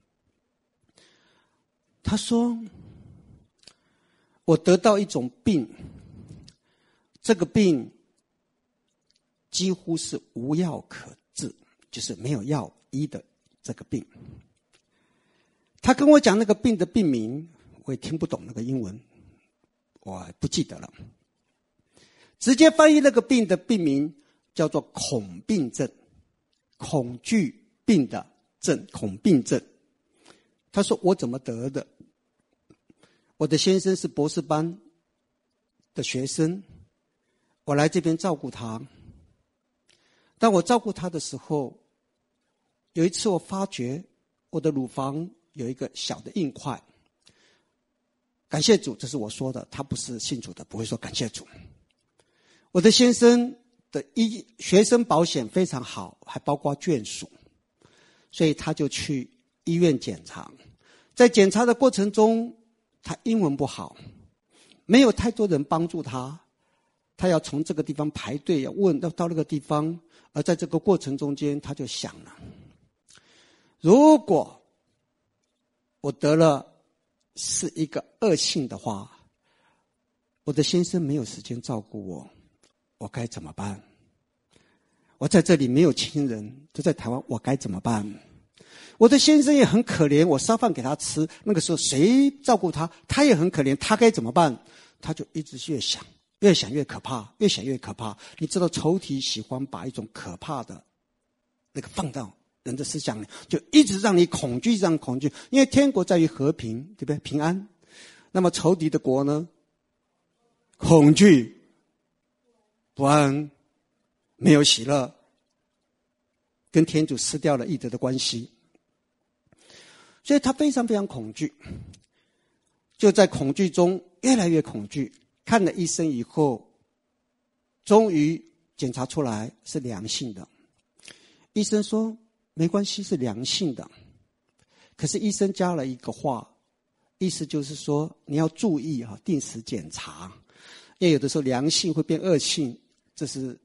他说我得到一种病，这个病几乎是无药可治，就是没有药医的这个病。他跟我讲那个病的病名，我也听不懂那个英文，我不记得了。直接翻译那个病的病名叫做恐病症，恐惧病的症，恐病症。他说我怎么得的？我的先生是博士班的学生，我来这边照顾他。当我照顾他的时候，有一次我发觉我的乳房有一个小的硬块。感谢主，这是我说的，他不是信主的，不会说感谢主。我的先生的学生保险非常好，还包括眷属，所以他就去医院检查。 在检查的过程中，他英文不好，没有太多人帮助他，他要从这个地方排队，要到那个地方。而在这个过程中间，他就想了，如果我得了是一个恶性的话，我的先生没有时间照顾我，我该怎么办？我在这里没有亲人，都在台湾，我该怎么办？我的先生也很可怜，我烧饭给他吃，那个时候谁照顾他？他也很可怜，他该怎么办？他就一直越想，越想越可怕，越想越可怕。你知道仇敌喜欢把一种可怕的那个放到人的思想里，就一直让你恐惧，让恐惧。因为天国在于和平，对不对？平安。那么仇敌的国呢？恐惧、不安、没有喜乐，跟天主失掉了义德的关系。所以他非常非常恐惧，就在恐惧中越来越恐惧。看了医生以后，终于检查出来是良性的。医生说没关系，是良性的。可是医生加了一个话，意思就是说你要注意定时检查，因为有的时候良性会变恶性，这是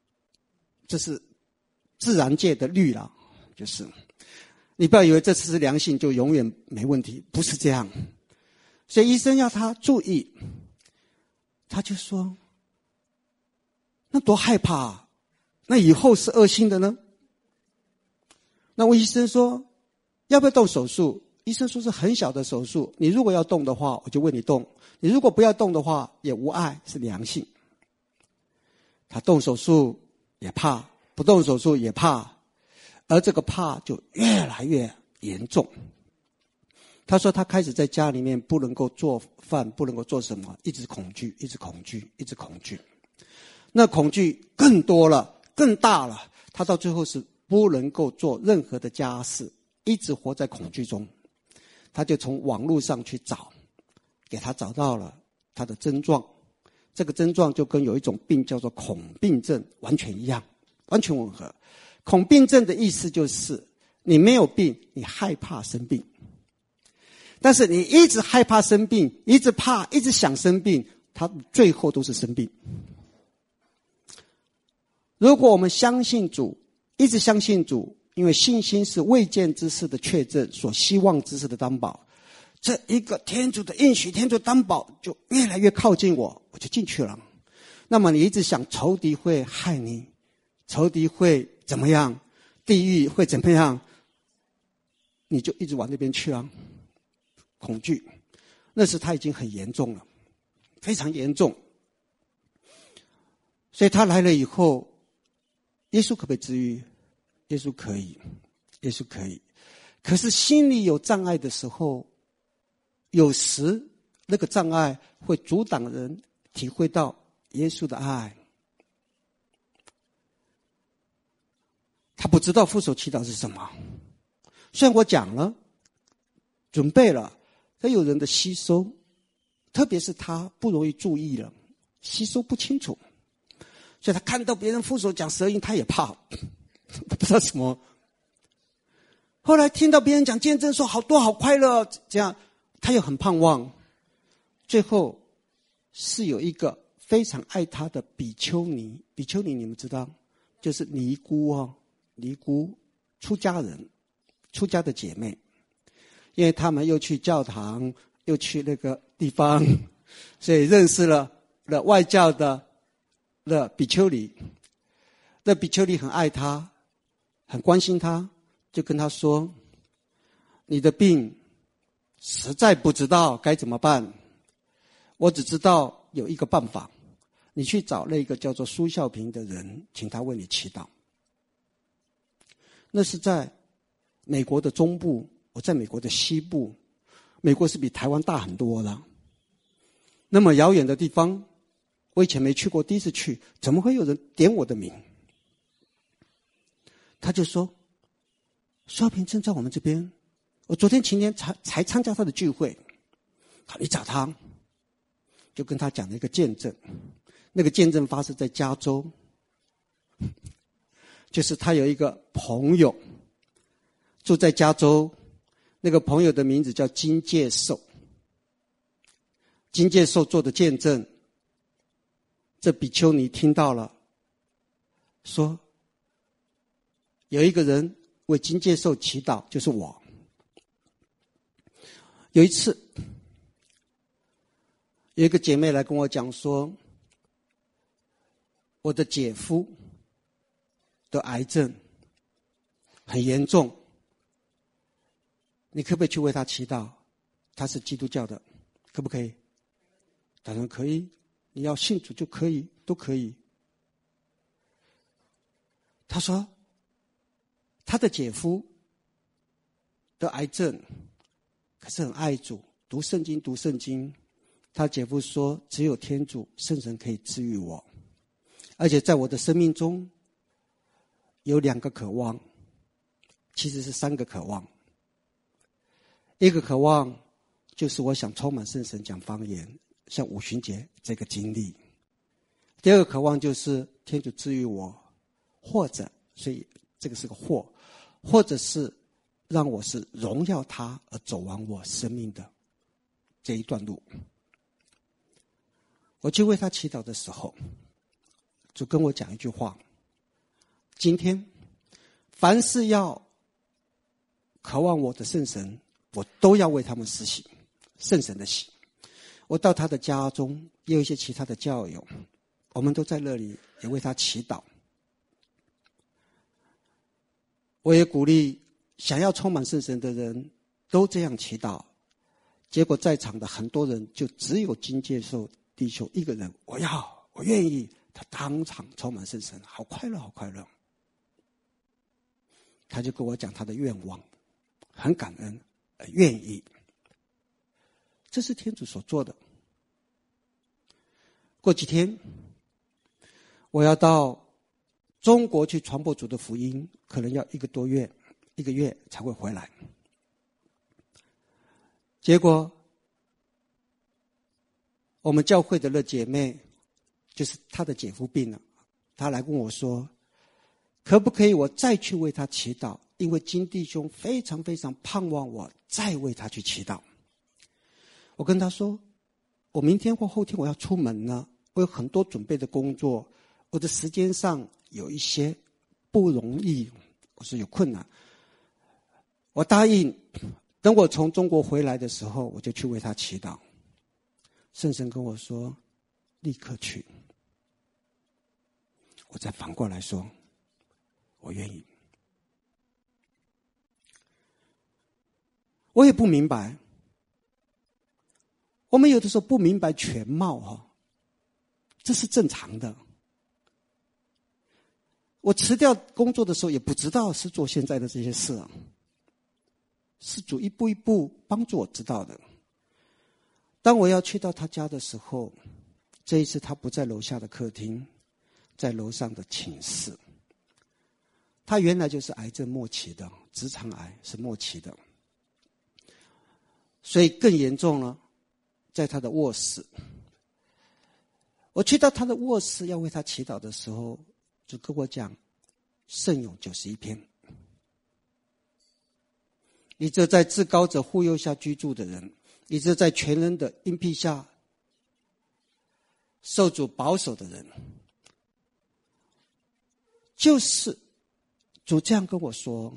自然界的律了，就是你不要以为这次是良性就永远没问题，不是这样。所以医生要他注意，他就说那多害怕啊，那以后是恶性的呢？那我医生说要不要动手术？医生说是很小的手术，你如果要动的话我就为你动，你如果不要动的话也无碍，是良性。他动手术也怕，不动手术也怕，而这个怕就越来越严重。他说他开始在家里面不能够做饭，不能够做什么，一直恐惧，一直恐惧，一直恐惧。那恐惧更多了，更大了，他到最后是不能够做任何的家事，一直活在恐惧中。他就从网络上去找，给他找到了他的症状。这个症状就跟有一种病叫做恐病症完全一样，完全吻合。恐病症的意思就是你没有病，你害怕生病，但是你一直害怕生病，一直怕，一直想生病，他最后都是生病。如果我们相信主，一直相信主，因为信心是未见之事的确证，所希望之事的担保，这一个天主的应许，天主担保就越来越靠近我，我就进去了。那么你一直想仇敌会害你，仇敌会怎么样，地狱会怎么样，你就一直往那边去啊。恐惧，那时他已经很严重了，非常严重。所以他来了以后，耶稣可不可以治愈？耶稣可以，耶稣可以。可是心里有障碍的时候，有时那个障碍会阻挡人体会到耶稣的爱。他不知道父手祈祷是什么，虽然我讲了，准备了，但有人的吸收，特别是他不容易注意了，吸收不清楚，所以他看到别人父手讲舌音，他也怕，不知道什么。后来听到别人讲见证说好多好快乐，这样他又很盼望。最后是有一个非常爱他的比丘尼，比丘尼你们知道，就是尼姑哦，尼姑出家人，出家的姐妹，因为他们又去教堂，又去那个地方，所以认识了外教的比丘尼。那比丘尼很爱他，很关心他，就跟他说，你的病实在不知道该怎么办，我只知道有一个办法，你去找那个叫做苏孝平的人，请他为你祈祷。那是在美国的中部，我在美国的西部，美国是比台湾大很多的。那么遥远的地方，我以前没去过，第一次去，怎么会有人点我的名？他就说，苏孝平正在我们这边，我昨天前天才参加他的聚会。好，你找他，就跟他讲了一个见证。那个见证发生在加州，就是他有一个朋友住在加州， 那个朋友的名字叫金介寿。金介寿做的见证，这比丘尼听到了，说有一个人为金介寿祈祷，就是我。有一次，有一个姐妹来跟我讲说，我的姐夫得癌症很严重，你可不可以去为他祈祷？他是基督教的，可不可以？当然可以，你要信主就可以，都可以。他说他的姐夫得癌症，可是很爱主，读圣经。他姐夫说，只有天主圣神可以治愈我，而且在我的生命中有2个渴望，其实是3个渴望。一个渴望就是我想充满圣神，讲方言，像五旬节这个经历。第二个渴望就是天主治愈我，或者，所以这个是个或者是让我是荣耀他而走完我生命的这一段路。我去为他祈祷的时候，就跟我讲一句话：今天凡是要渴望我的圣神，我都要为他们施行圣神的洗。我到他的家中，也有一些其他的教友，我们都在那里也为他祈祷。我也鼓励想要充满圣神的人都这样祈祷。结果在场的很多人就只有金介寿弟兄一个人，我愿意，他当场充满圣神，好快乐，好快乐。他就跟我讲他的愿望，很感恩，愿意。这是天主所做的。过几天我要到中国去传播主的福音，可能要1个多月，1个月才会回来。结果我们教会的那姐妹，就是她的姐夫病了，她来问我说，可不可以我再去为他祈祷，因为金弟兄非常非常盼望我再为他去祈祷。我跟他说，我明天或后天我要出门呢，我有很多准备的工作，我的时间上有一些不容易，我说有困难。我答应，等我从中国回来的时候，我就去为他祈祷。圣神跟我说，立刻去。我再反过来说，我愿意。我也不明白，我们有的时候不明白全貌，这是正常的。我辞掉工作的时候也不知道是做现在的这些事，是主一步一步帮助我知道的。当我要去到他家的时候，这一次他不在楼下的客厅，在楼上的寝室。他原来就是癌症末期的，直肠癌是末期的，所以更严重了，在他的卧室。我去到他的卧室要为他祈祷的时候，就跟我讲圣咏91篇。你这在至高者护佑下居住的人，你这在全人的荫庇下受主保守的人，就是主这样跟我说。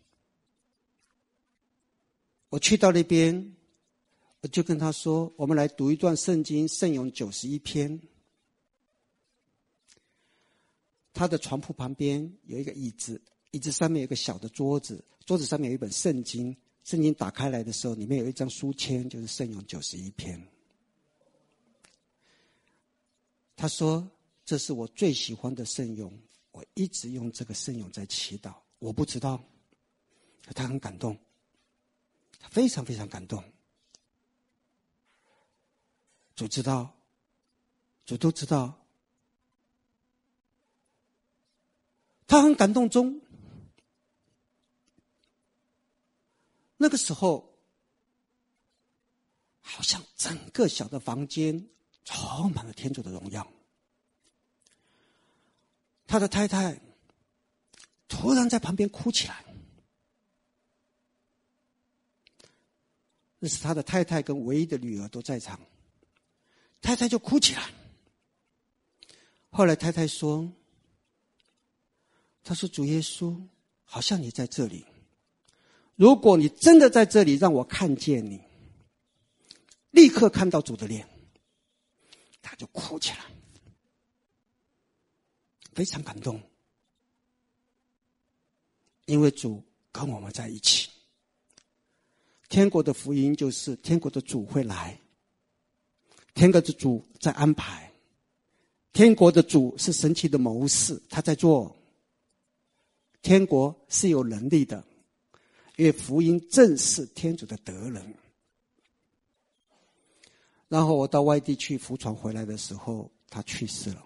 我去到那边，我就跟他说，我们来读一段圣经，圣咏91篇。他的床铺旁边有一个椅子，椅子上面有一个小的桌子，桌子上面有一本圣经，圣经打开来的时候，里面有一张书签，就是圣咏91篇。他说，这是我最喜欢的圣咏，我一直用这个圣咏在祈祷。我不知道，他很感动，他非常非常感动。主知道，主都知道。他很感动中，那个时候好像整个小的房间充满了天主的荣耀。他的太太突然在旁边哭起来， 那是他的太太跟唯一的女儿都在场，太太就哭起来。后来太太说，他说主耶稣，好像你在这里，如果你真的在这里让我看见你，立刻看到主的脸，他就哭起来，非常感动，因为主跟我们在一起。天国的福音就是天国的主会来，天国的主在安排，天国的主是神奇的谋士，他在做。天国是有能力的，因为福音正是天主的德能。然后我到外地去服传回来的时候，他去世了。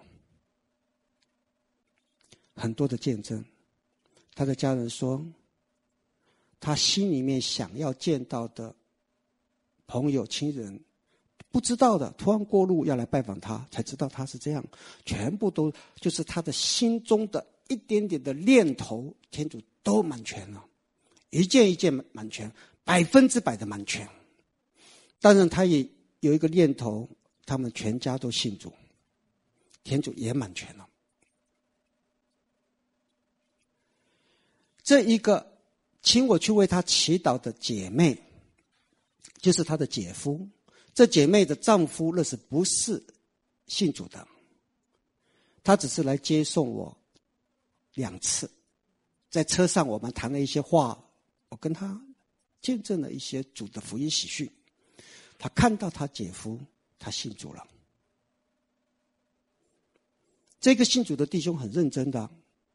很多的见证，他的家人说，他心里面想要见到的朋友亲人，不知道的突然过路要来拜访他，才知道他是这样，全部都就是他的心中的一点点的念头，天主都满全了，一件一件满全，100%的满全。当然他也有一个念头，他们全家都信主，天主也满全了。这一个请我去为他祈祷的姐妹，就是他的姐夫。这姐妹的丈夫那是不是信主的，他只是来接送我2次，在车上我们谈了一些话，我跟他见证了一些主的福音喜讯。他看到他姐夫，他信主了。这个信主的弟兄很认真的，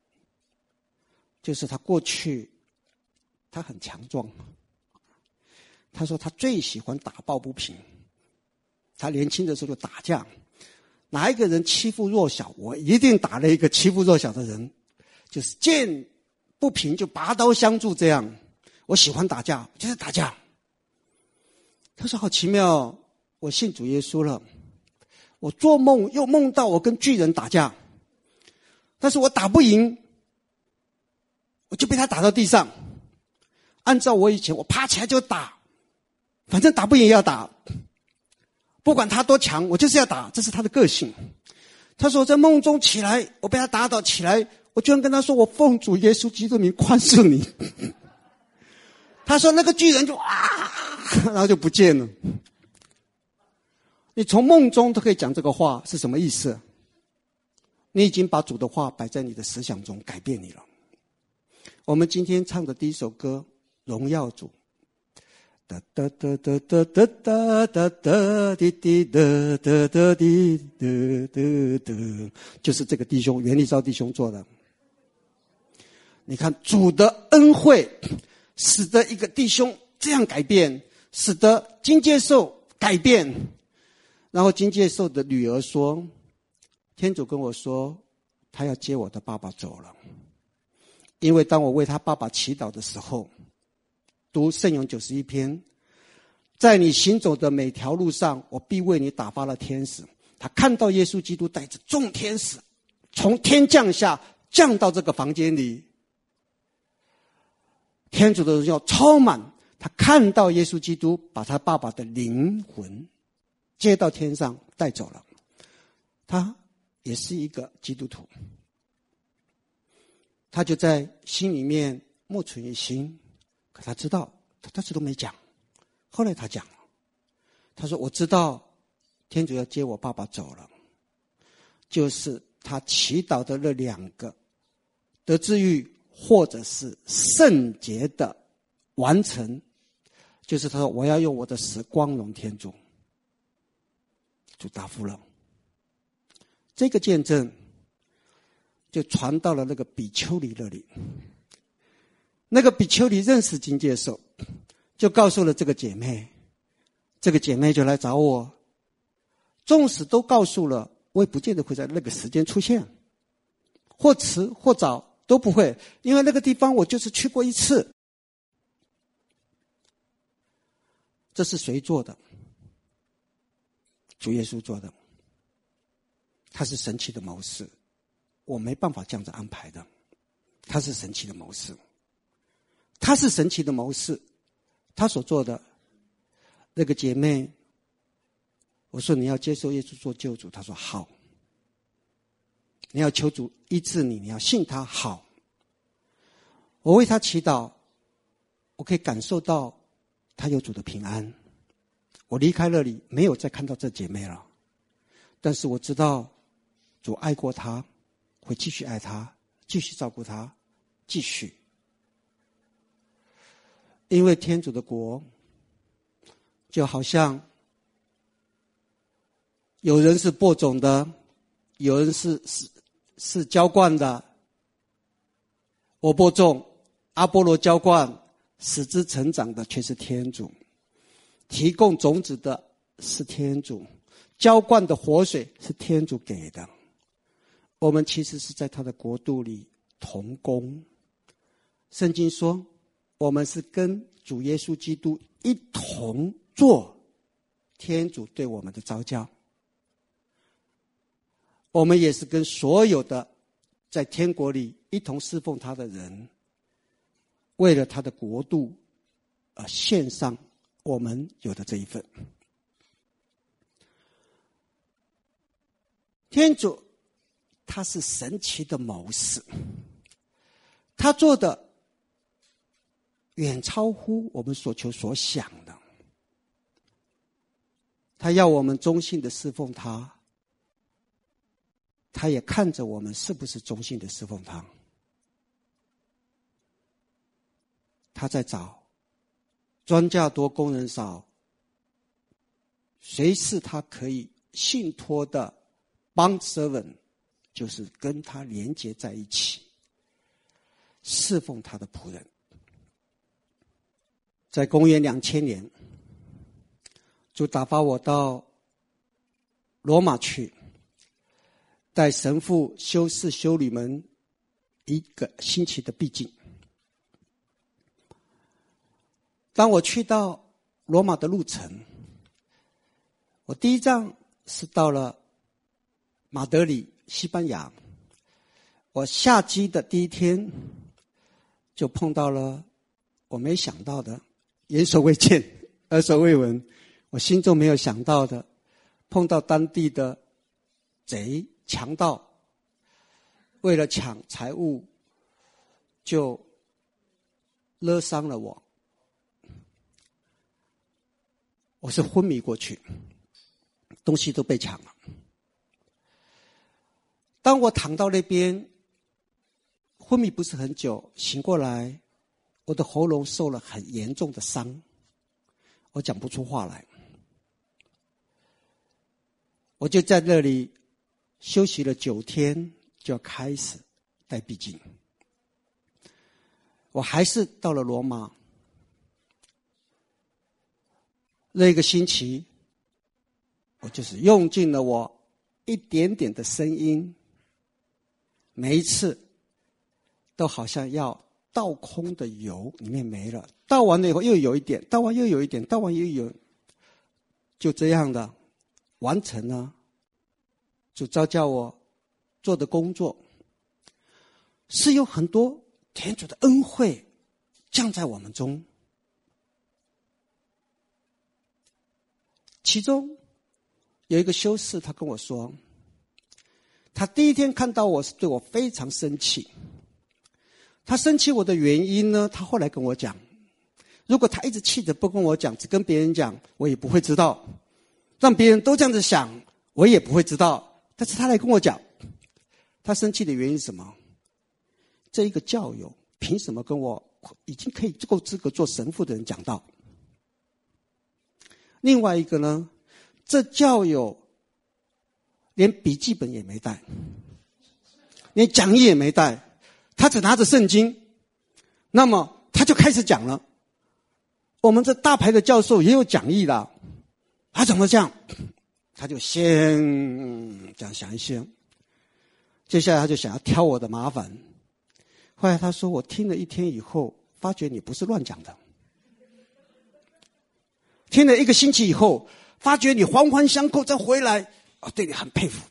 就是他过去他很强壮，他说他最喜欢打抱不平，他年轻的时候就打架，哪一个人欺负弱小，我一定打了一个欺负弱小的人，就是见不平就拔刀相助这样。我喜欢打架，就是打架。他说好奇妙，我信主耶稣了，我做梦又梦到我跟巨人打架，但是我打不赢，我就被他打到地上。按照我以前，我爬起来就打，反正打不赢也要打，不管他多强，我就是要打，这是他的个性。他说我在梦中起来，我被他打倒起来，我居然跟他说，我奉主耶稣基督名宽恕你。他说那个巨人就然后就不见了。你从梦中都可以讲这个话，是什么意思？你已经把主的话摆在你的思想中，改变你了。我们今天唱的第一首歌，荣耀主，哒哒哒哒哒哒哒哒哒滴滴哒哒哒滴哒哒哒，就是这个弟兄袁立昭弟兄做的。你看主的恩惠，使得一个弟兄这样改变，使得金介寿改变。然后金介寿的女儿说，天主跟我说，他要接我的爸爸走了。因为当我为他爸爸祈祷的时候，读圣咏91篇，在你行走的每条路上，我必为你打发了天使。他看到耶稣基督带着众天使从天降下，降到这个房间里，天主的荣耀充满。他看到耶稣基督把他爸爸的灵魂接到天上带走了。他也是一个基督徒，他就在心里面默存一心，可他知道，他当时都没讲。后来他讲了，他说我知道天主要接我爸爸走了，就是他祈祷的那2个得治愈或者是圣洁的完成，就是他说我要用我的死光荣天主。就答复了。这个见证就传到了那个比丘尼那里。那个比丘尼认识金介寿，就告诉了这个姐妹，这个姐妹就来找我。纵使都告诉了，我也不见得会在那个时间出现，或迟或早都不会，因为那个地方我就是去过1次。这是谁做的？主耶稣做的。他是神奇的谋士，我没办法这样子安排的。他是神奇的谋士，他是神奇的谋士，他所做的那个姐妹，我说你要接受耶稣做救主，她说好。你要求主医治你，你要信他，好。我为她祈祷，我可以感受到她有主的平安。我离开那里，没有再看到这姐妹了，但是我知道主爱过她，会继续爱她，继续照顾她，继续。因为天主的国就好像有人是播种的，有人是浇灌的。我播种，阿波罗浇灌，使之成长的却是天主。提供种子的是天主，浇灌的活水是天主给的。我们其实是在他的国度里同工。圣经说，我们是跟主耶稣基督一同做天主对我们的召叫。我们也是跟所有的在天国里一同侍奉他的人，为了他的国度而献上我们有的这一份。天主他是神奇的谋士，他做的远超乎我们所求所想的。他要我们忠心的侍奉他，他也看着我们是不是忠心的侍奉他。他在找庄稼多工人少，谁是他可以信托的 bond servant， 就是跟他连结在一起侍奉他的仆人。在公元2000年，就打发我到罗马去，带神父、修士、修女们一个星期的避静。当我去到罗马的路程，我第一站是到了马德里，西班牙。我下机的第一天就碰到了我没想到的，眼所未见，耳所未闻，我心中没有想到的，碰到当地的贼强盗，为了抢财物就勒伤了我。我是昏迷过去，东西都被抢了。当我躺到那边昏迷不是很久，醒过来，我的喉咙受了很严重的伤，我讲不出话来。我就在那里休息了9天，就要开始带避静。我还是到了罗马。那个星期，我就是用尽了我一点点的声音，每一次都好像要倒空的油里面没了，倒完了以后又有一点，倒完又有一点，倒完又有，就这样的完成了主召叫我做的工作。是有很多天主的恩惠降在我们中，其中有一个修士，他跟我说，他第一天看到我是对我非常生气。他生气我的原因呢，他后来跟我讲，如果他一直气着不跟我讲，只跟别人讲，我也不会知道，让别人都这样子想，我也不会知道。但是他来跟我讲，他生气的原因是什么？这一个教友凭什么跟我已经可以够资格做神父的人讲道？另外一个呢，这教友连笔记本也没带，连讲义也没带，他只拿着圣经，那么他就开始讲了。我们这大牌的教授也有讲义的，他怎么讲？他就先这样想一些，接下来他就想要挑我的麻烦。后来他说，我听了1天以后，发觉你不是乱讲的。听了1个星期以后，发觉你环环相扣再回来，对你很佩服。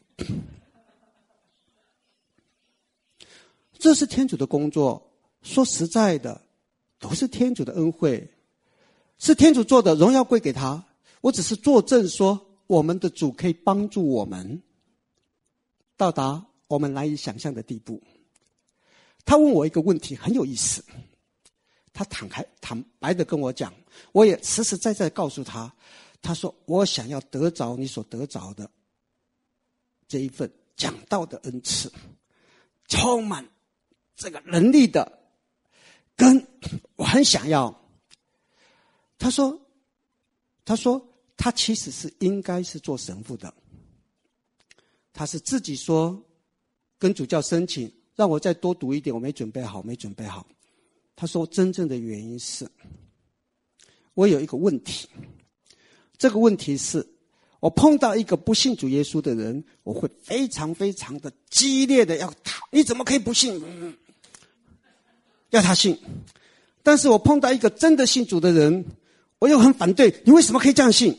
这是天主的工作，说实在的，都是天主的恩惠，是天主做的，荣耀归给他。 我只是作证说，我们的主可以帮助我们到达我们难以想象的地步。他问我一个问题，很有意思。他坦白的跟我讲，我也实实在在告诉他，他说我想要得着你所得着的这一份讲道的恩赐，充满这个能力的，跟我很想要。他说他其实是应该是做神父的，他是自己说跟主教申请让我再多读一点，我没准备好。他说真正的原因是我有一个问题，这个问题是我碰到一个不信主耶稣的人，我会非常非常的激烈的要他，你怎么可以不信？要他信。但是我碰到一个真的信主的人，我又很反对，你为什么可以这样信？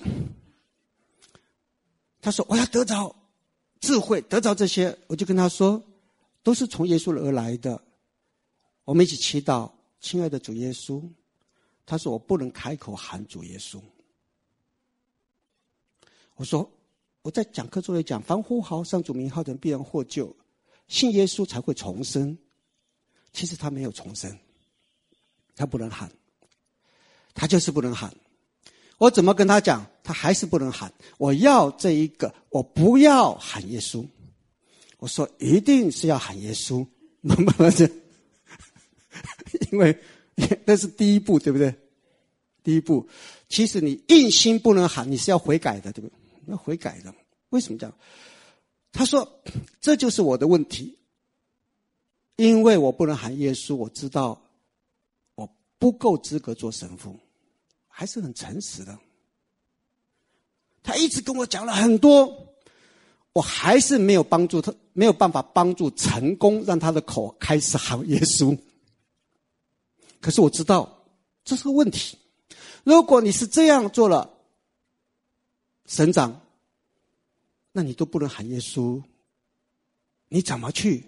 他说我要得着智慧，得着这些。我就跟他说都是从耶稣而来的，我们一起祈祷，亲爱的主耶稣。他说我不能开口喊主耶稣。我说我在讲课中也讲，凡呼号上主名号的人必然获救，信耶稣才会重生。其实他没有重生，他不能喊，他就是不能喊。我怎么跟他讲，他还是不能喊。我要这一个，我不要喊耶稣。我说一定是要喊耶稣，因为那是第一步，对不对？第一步，其实你硬心不能喊，你是要悔改的，对不对？要悔改的。为什么这样？他说这就是我的问题，因为我不能喊耶稣，我知道我不够资格做神父，还是很诚实的。他一直跟我讲了很多，我还是没有帮助他，没有办法帮助成功让他的口开始喊耶稣。可是我知道这是个问题，如果你是这样做了省长，那你都不能喊耶稣，你怎么去？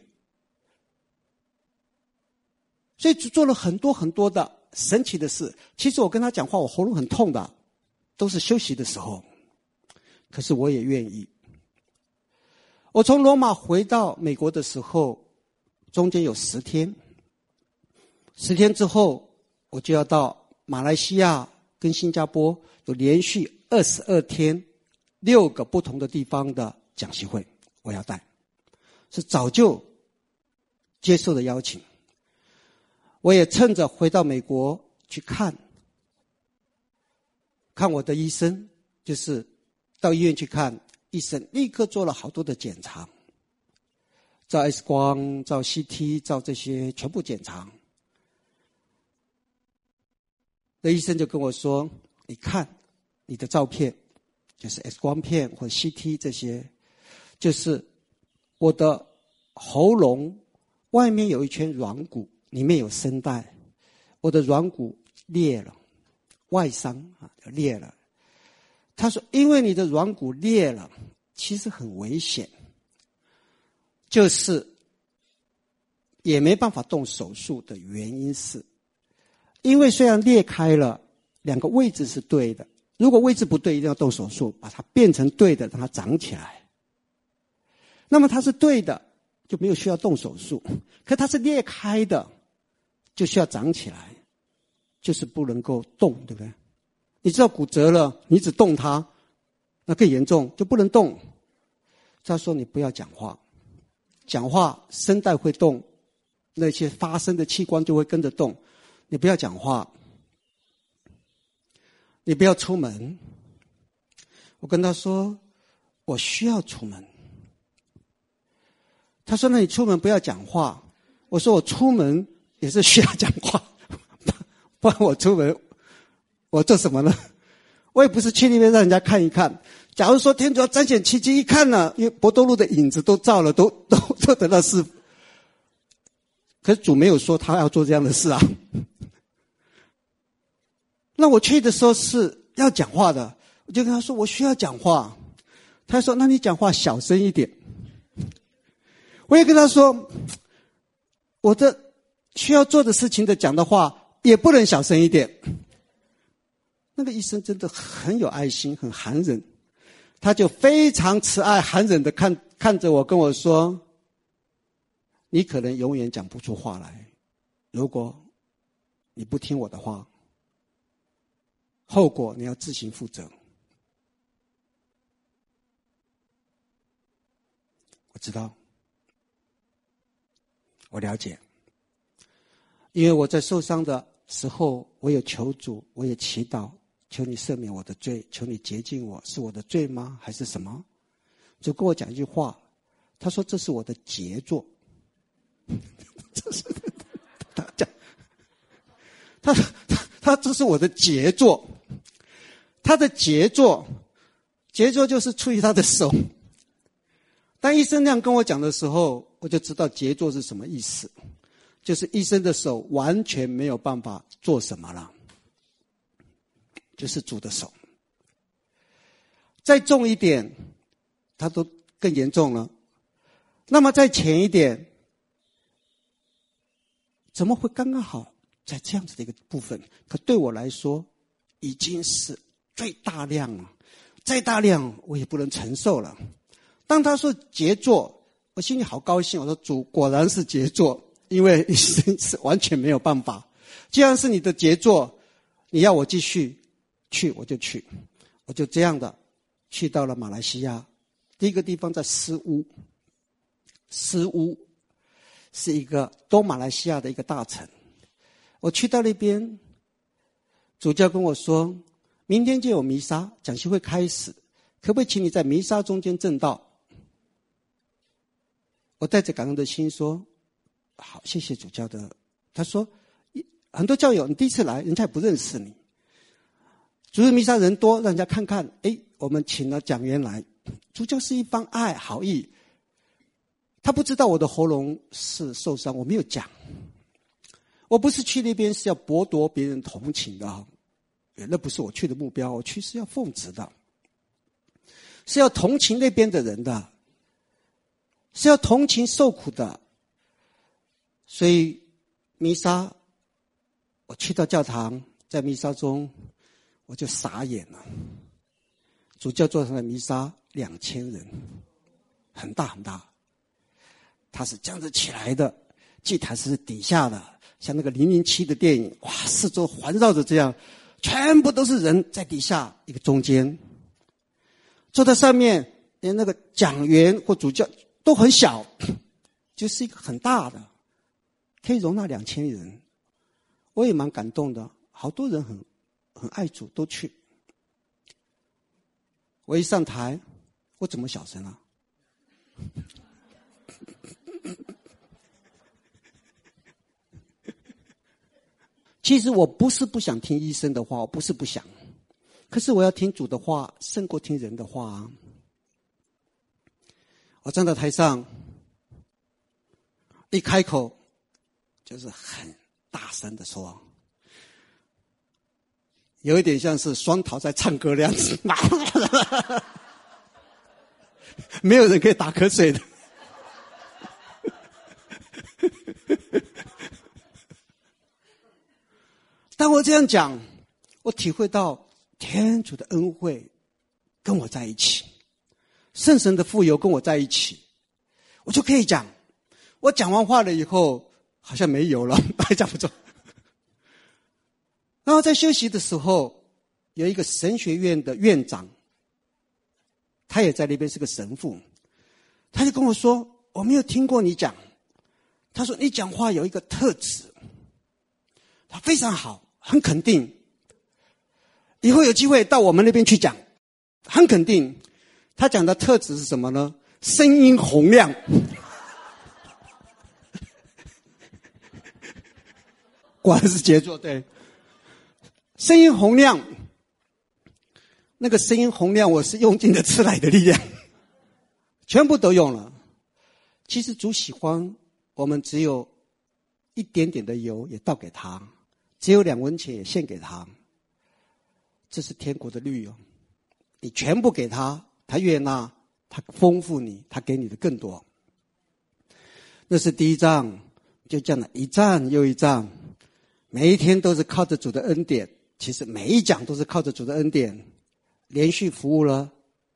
所以做了很多很多的神奇的事。其实我跟他讲话，我喉咙很痛的，都是休息的时候。可是我也愿意。我从罗马回到美国的时候，中间有10天，10天之后我就要到马来西亚跟新加坡，有连续22天6个不同的地方的讲习会，我要带，是早就接受的邀请。我也趁着回到美国去看我的医生，就是到医院去看医生，立刻做了好多的检查，照 X 光、照 CT、照这些全部检查。那医生就跟我说，你看你的照片，就是 X 光片或 CT 这些，就是我的喉咙外面有一圈软骨，里面有声带，我的软骨裂了，外伤裂了。他说因为你的软骨裂了，其实很危险，就是也没办法动手术的原因是，因为虽然裂开了，2个位置是对的，如果位置不对，一定要动手术把它变成对的，让它长起来。那么它是对的，就没有需要动手术，可它是裂开的，就需要长起来，就是不能够动，对不对？你知道骨折了，你只动它，那更严重，就不能动。他说你不要讲话，讲话声带会动，那些发声的器官就会跟着动，你不要讲话，你不要出门。我跟他说我需要出门。他说那你出门不要讲话。我说我出门也是需要讲话，不然我出门我做什么呢？我也不是去那边让人家看一看。假如说天主要彰显奇迹，一看呢，因为伯多禄的影子都照了，都得到事。可是主没有说他要做这样的事啊。那我去的时候是要讲话的，我就跟他说我需要讲话。他说那你讲话小声一点。我也跟他说我的需要做的事情的讲的话也不能小声一点。 那个医生真的很有爱心，很寒忍，他就非常慈爱寒忍的看着我，跟我说：“你可能永远讲不出话来，如果你不听我的话，后果你要自行负责。”我知道，我了解，因为我在受伤的时候，我有求主，我也祈祷，求你赦免我的罪，求你洁净我，是我的罪吗？还是什么？就跟我讲一句话，他说这是我的杰作。这是他讲，他这是我的杰作，他的杰作就是出于他的手。当医生那样跟我讲的时候，我就知道杰作是什么意思，就是医生的手完全没有办法做什么了，就是主的手。再重一点，他都更严重了。那么再浅一点，怎么会刚刚好在这样子的一个部分？可对我来说，已经是最大量了，再大量我也不能承受了。当他说杰作，我心里好高兴，我说主果然是杰作，因为是完全没有办法。既然是你的杰作，你要我继续去，我就去。我就这样的去到了马来西亚，第一个地方在斯乌。斯乌是一个东马来西亚的一个大城。我去到那边，主教跟我说，明天就有弥撒，讲习会开始，可不可以请你在弥撒中间证道？我带着感恩的心说，好，谢谢主教的。他说，很多教友你第一次来，人家也不认识你，主日弥撒人多，让人家看看，我们请了讲员来，主教是一番爱好意。他不知道我的喉咙是受伤，我没有讲。我不是去那边是要博夺别人同情的，那不是我去的目标，我去是要奉旨的，是要同情那边的人的，是要同情受苦的。所以弥撒，我去到教堂，在弥撒中我就傻眼了。主教座上的弥撒2000人，很大很大，它是这样子起来的，祭坛是底下的，像那个007的电影，哇，四周环绕着这样，全部都是人在底下一个中间，坐在上面，连那个讲员或主教都很小，就是一个很大的，可以容纳2000人。我也蛮感动的，好多人很爱主，都去。我一上台，我怎么小声啊？其实我不是不想听医生的话，我不是不想，可是我要听主的话胜过听人的话啊。我站在台上，一开口就是很大声的说，有一点像是双桃在唱歌那样子，没有人可以打瞌睡的。当我这样讲，我体会到天主的恩惠跟我在一起，圣神的富有跟我在一起，我就可以讲。我讲完话了以后，好像没油了，还讲不中。然后在休息的时候，有一个神学院的院长，他也在那边是个神父，他就跟我说，我没有听过你讲，他说你讲话有一个特质，他非常好，很肯定，以后有机会到我们那边去讲，很肯定。他讲的特质是什么呢？声音洪亮。果然是杰作，对。声音洪亮，那个声音洪亮，我是用尽了吃奶的力量，全部都用了。其实主喜欢我们只有一点点的油也倒给他，只有2文钱也献给他，这是天国的律哦。你全部给他，他悦纳，他丰富你，他给你的更多。那是第一章，就这样的一站又一站，每一天都是靠着主的恩典， 其实每一讲都是靠着主的恩典，连续服务了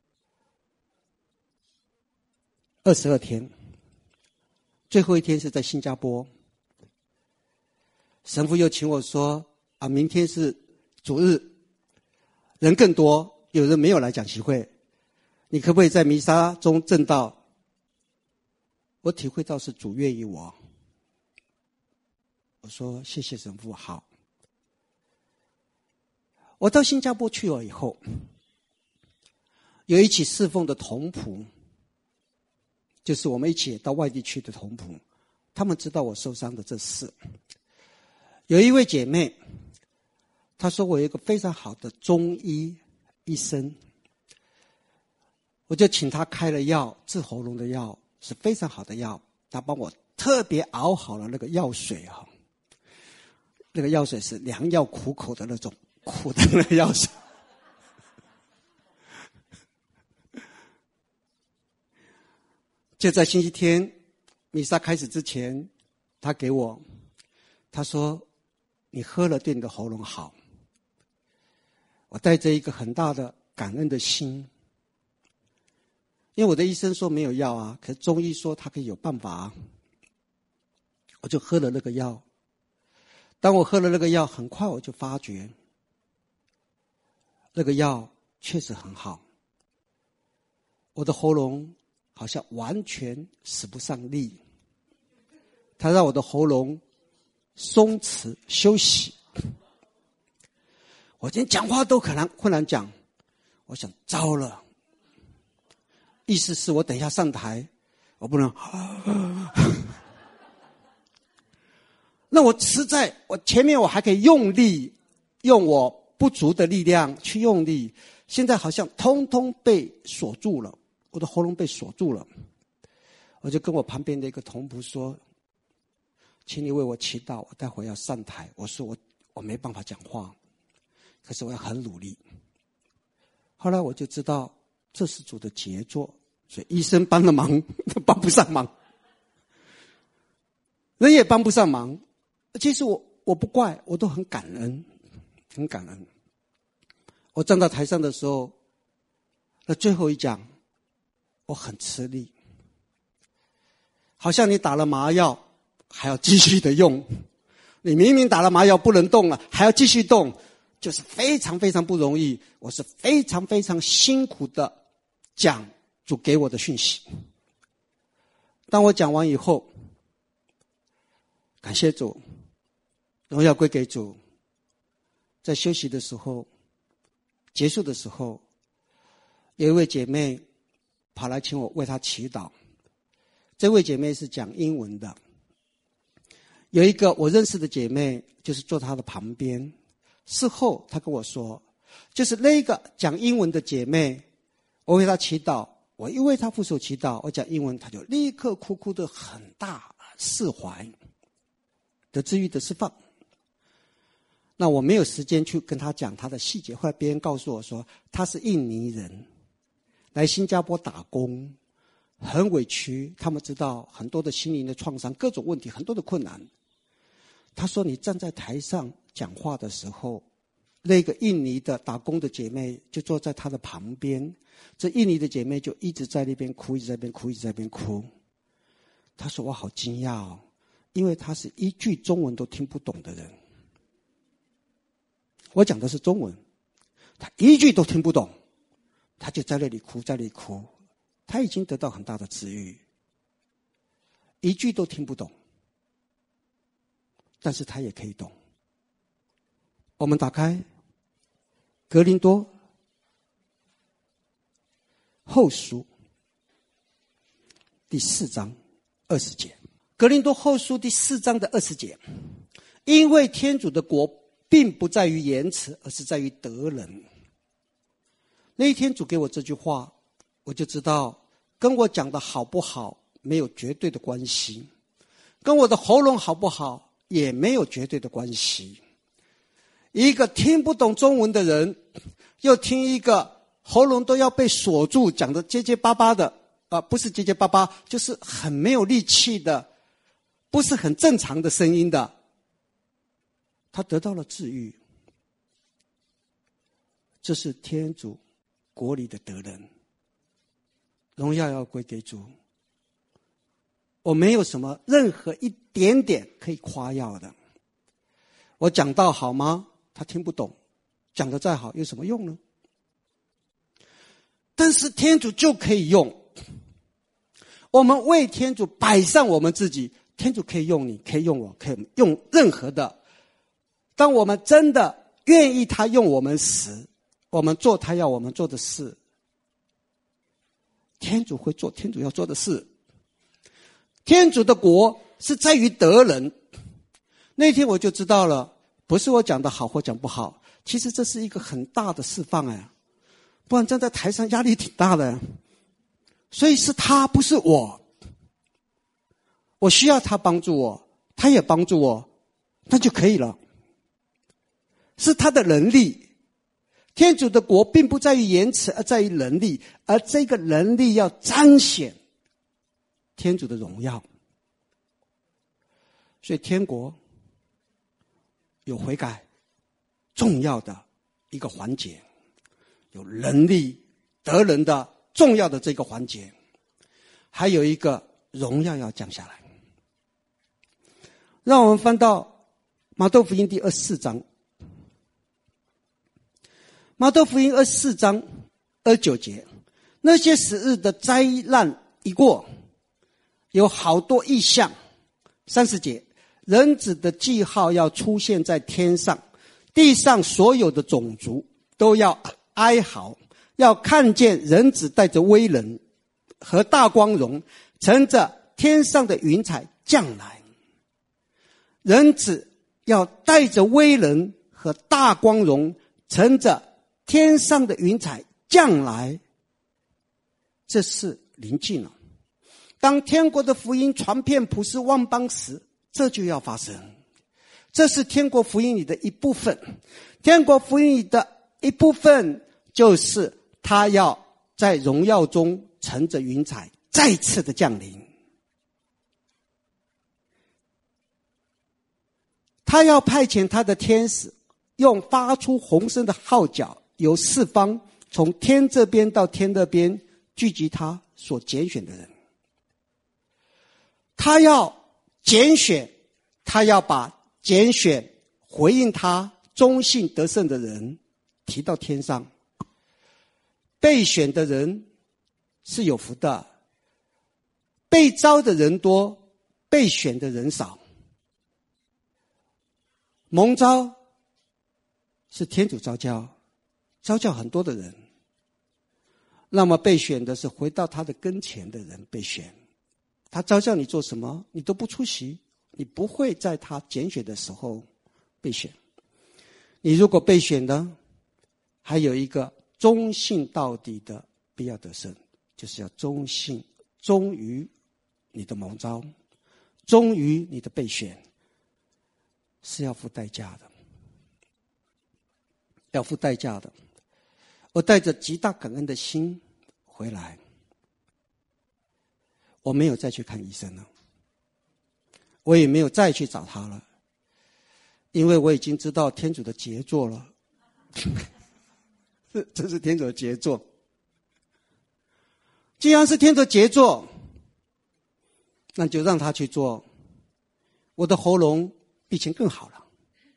22天，最后一天是在新加坡。神父又请我说明天是主日，人更多，有人没有来讲习会，你可不可以在弥撒中证道？我体会到是主愿意我。我说谢谢神父，好。我到新加坡去了以后，有一起侍奉的同仆，就是我们一起到外地去的同仆，他们知道我受伤的这事。有一位姐妹，她说我有一个非常好的中医医生，我就请她开了药，治喉咙的药，是非常好的药。她帮我特别熬好了那个药水啊，那个药水是良药苦口的那种苦的那个药水。就在星期天弥撒开始之前，他给我，他说你喝了对你的喉咙好。我带着一个很大的感恩的心，因为我的医生说没有药啊，可是中医说他可以有办法啊，我就喝了那个药。当我喝了那个药，很快我就发觉那个药确实很好，我的喉咙好像完全使不上力，它让我的喉咙松弛休息。我今天讲话都困难讲，我想糟了，意思是我等一下上台，我不能那我实在，我前面我还可以用力，用我不足的力量去用力，现在好像通通被锁住了，我的喉咙被锁住了。我就跟我旁边的一个同仆说，请你为我祈祷，我待会要上台。我说我没办法讲话，可是我要很努力。后来我就知道这是主的杰作，所以医生帮了忙都帮不上忙，人也帮不上忙。其实我不怪，我都很感恩，很感恩。我站到台上的时候，那最后一讲我很吃力，好像你打了麻药还要继续的用，你明明打了麻药不能动了，还要继续动，就是非常非常不容易。我是非常非常辛苦的讲主给我的讯息。当我讲完以后，感谢主，荣耀归给主。在休息的时候，结束的时候，有一位姐妹跑来请我为她祈祷。这位姐妹是讲英文的，有一个我认识的姐妹就是坐她的旁边。事后她跟我说，就是那个讲英文的姐妹，我为她祈祷，我因为她负手祈祷，我讲英文，她就立刻哭得很大，释怀，得治愈得释放。那我没有时间去跟她讲她的细节，后来别人告诉我说她是印尼人，来新加坡打工，很委屈，他们知道很多的心灵的创伤，各种问题，很多的困难。她说你站在台上讲话的时候，那个印尼的打工的姐妹就坐在她的旁边，这印尼的姐妹就一直在那边哭，一直在那边哭，一直在那边哭。她说我好惊讶哦，因为她是一句中文都听不懂的人，我讲的是中文，她一句都听不懂，她就在那里哭，在那里哭。她已经得到很大的治愈，一句都听不懂，但是她也可以懂。我们打开格林多后书第4章20节。格林多后书第4章的20节，因为天主的国并不在于言辞，而是在于得人。那一天主给我这句话，我就知道跟我讲的好不好没有绝对的关系，跟我的喉咙好不好也没有绝对的关系。一个听不懂中文的人，又听一个喉咙都要被锁住，讲的结结巴巴的，不是结结巴巴，就是很没有力气的，不是很正常的声音的，他得到了治愈。 这是天主国里的德人，荣耀要归给主。我没有什么任何一点点可以夸耀的。我讲道好吗？他听不懂，讲得再好有什么用呢？但是天主就可以用。我们为天主摆上我们自己，天主可以用你，可以用我，可以用任何的。当我们真的愿意他用我们时，我们做他要我们做的事，天主会做天主要做的事。天主的国是在于德人。那天我就知道了，不是我讲的好或讲不好，其实这是一个很大的释放哎，不然站在台上压力挺大的。所以是他，不是我。我需要他帮助我，他也帮助我，那就可以了。是他的能力。天主的国并不在于言辞，而在于能力，而这个能力要彰显天主的荣耀。所以天国有悔改重要的一个环节，有能力得人的重要的这个环节，还有一个荣耀要降下来。让我们翻到马窦福音第24章。马窦福音24章29节，那些10日的灾难一过，有好多异象。30节，人子的记号要出现在天上，地上所有的种族都要哀嚎，要看见人子带着威能和大光荣，乘着天上的云彩降来。人子要带着威能和大光荣，乘着天上的云彩降来，这是临近了。当天国的福音传遍普世万邦时，这就要发生。这是天国福音里的一部分。天国福音里的一部分就是他要在荣耀中乘着云彩再次的降临。他要派遣他的天使，用发出洪声的号角，由四方从天这边到天那边聚集他所拣选的人。他要拣选，他要把拣选回应他忠信得胜的人提到天上。被选的人是有福的，被招的人多，被选的人少。蒙召是天主召教，召教很多的人，那么被选的是回到他的跟前的人被选。他召叫你做什么，你都不出席，你不会在他拣选的时候被选。你如果被选呢，还有一个忠信到底的必要得胜，就是要忠信，忠于你的蒙召，忠于你的被选，是要付代价的，要付代价的。我带着极大感恩的心回来，我没有再去看医生了，我也没有再去找他了，因为我已经知道天主的杰作了。这是天主的杰作。既然是天主的杰作，那就让他去做。我的喉咙比以前更好了，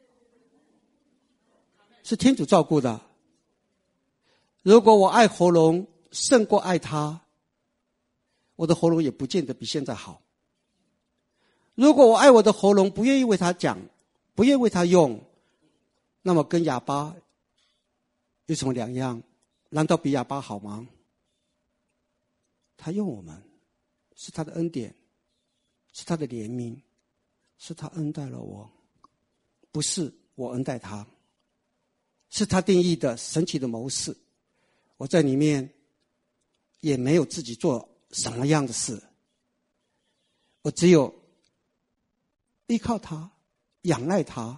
是天主照顾的。如果我爱喉咙胜过爱他，我的喉咙也不见得比现在好。如果我爱我的喉咙，不愿意为他讲，不愿意为他用，那么跟哑巴有什么两样？难道比哑巴好吗？他用我们，是他的恩典，是他的怜悯，是他恩待了我，不是我恩待他，是他定义的神奇的谋士。我在里面也没有自己做什么样的事，我只有依靠他，仰赖他。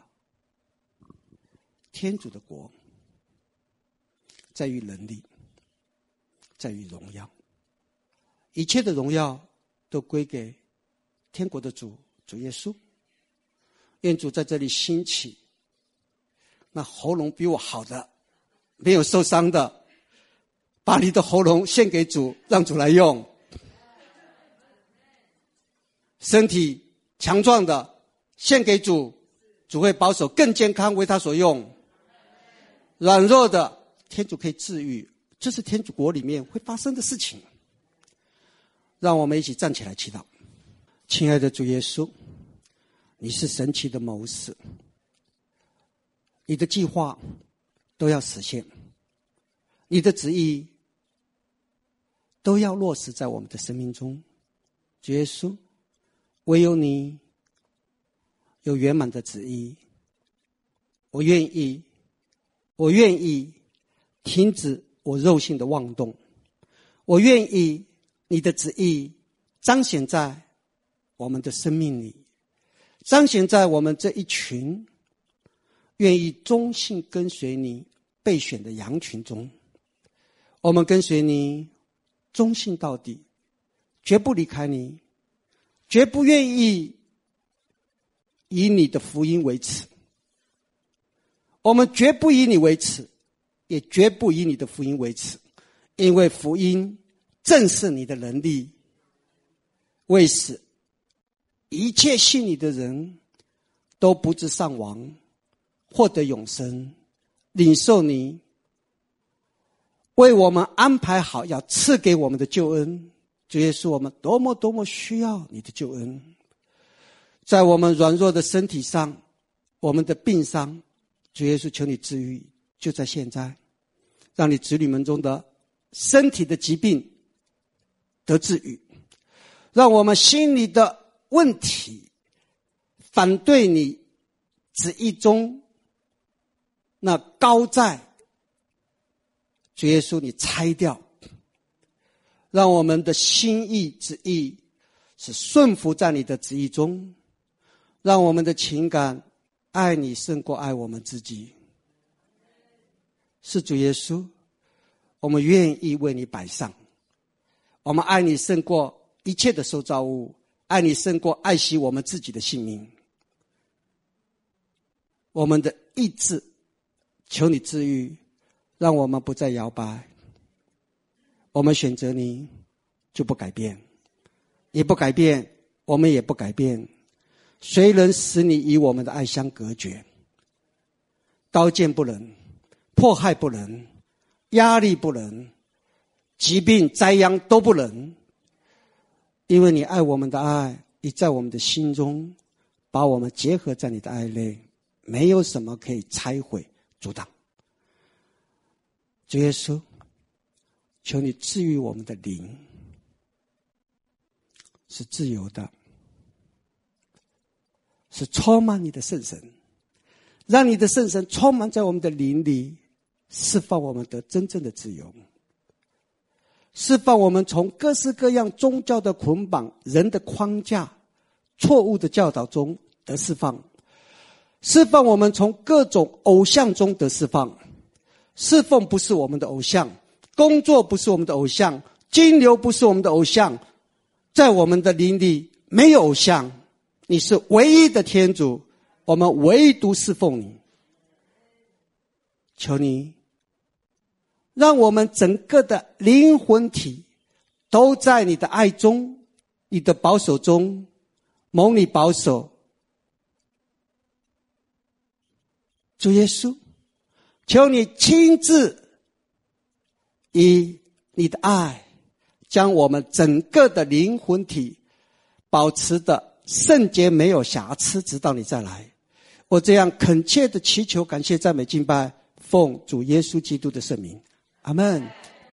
天主的国在于能力，在于荣耀，一切的荣耀都归给天国的主耶稣。愿主在这里兴起那喉咙比我好的没有受伤的，把你的喉咙献给主，让主来用。身体强壮的献给主，主会保守更健康，为他所用。软弱的天主可以治愈，这是天主国里面会发生的事情。让我们一起站起来祈祷。亲爱的主耶稣，你是神奇的谋士，你的计划都要实现，你的旨意都要落实在我们的生命中。主耶稣，唯有你有圆满的旨意，我愿意停止我肉性的妄动，我愿意你的旨意彰显在我们的生命里，彰显在我们这一群愿意忠信跟随你备选的羊群中。我们跟随你忠信到底，绝不离开你，绝不愿意以你的福音为耻。我们绝不以你为耻，也绝不以你的福音为耻，因为福音正是你的能力，为使一切信你的人都不致丧亡，获得永生，领受你为我们安排好要赐给我们的救恩。主耶稣，我们多么需要你的救恩。在我们软弱的身体上，我们的病伤，主耶稣，求你治愈，就在现在，让你子女们中的身体的疾病得治愈，让我们心里的问题，反对你旨意中那高在，主耶稣，你拆掉，让我们的心意旨意是顺服在你的旨意中，让我们的情感爱你胜过爱我们自己。是主耶稣，我们愿意为你摆上，我们爱你胜过一切的受造物，爱你胜过爱惜我们自己的性命。我们的意志求你治愈，让我们不再摇摆。我们选择你就不改变，你不改变，我们也不改变。谁能使你与我们的爱相隔绝？刀剑不能，迫害不能，压力不能，疾病灾殃都不能。因为你爱我们的爱已在我们的心中，把我们结合在你的爱内，没有什么可以拆毁阻挡。主耶稣，求你治愈我们的灵，是自由的，是充满你的圣神，让你的圣神充满在我们的灵里，释放我们得真正的自由，释放我们从各式各样宗教的捆绑、人的框架、错误的教导中得释放，释放我们从各种偶像中得释放。侍奉不是我们的偶像，工作不是我们的偶像，金流不是我们的偶像，在我们的灵里没有偶像，你是唯一的天主，我们唯独侍奉你。求你让我们整个的灵魂体都在你的爱中，你的保守中，蒙你保守。主耶稣，求你亲自以你的爱将我们整个的灵魂体保持的圣洁没有瑕疵，直到你再来。我这样恳切的祈求、感谢、赞美、敬拜，奉主耶稣基督的圣名，阿们。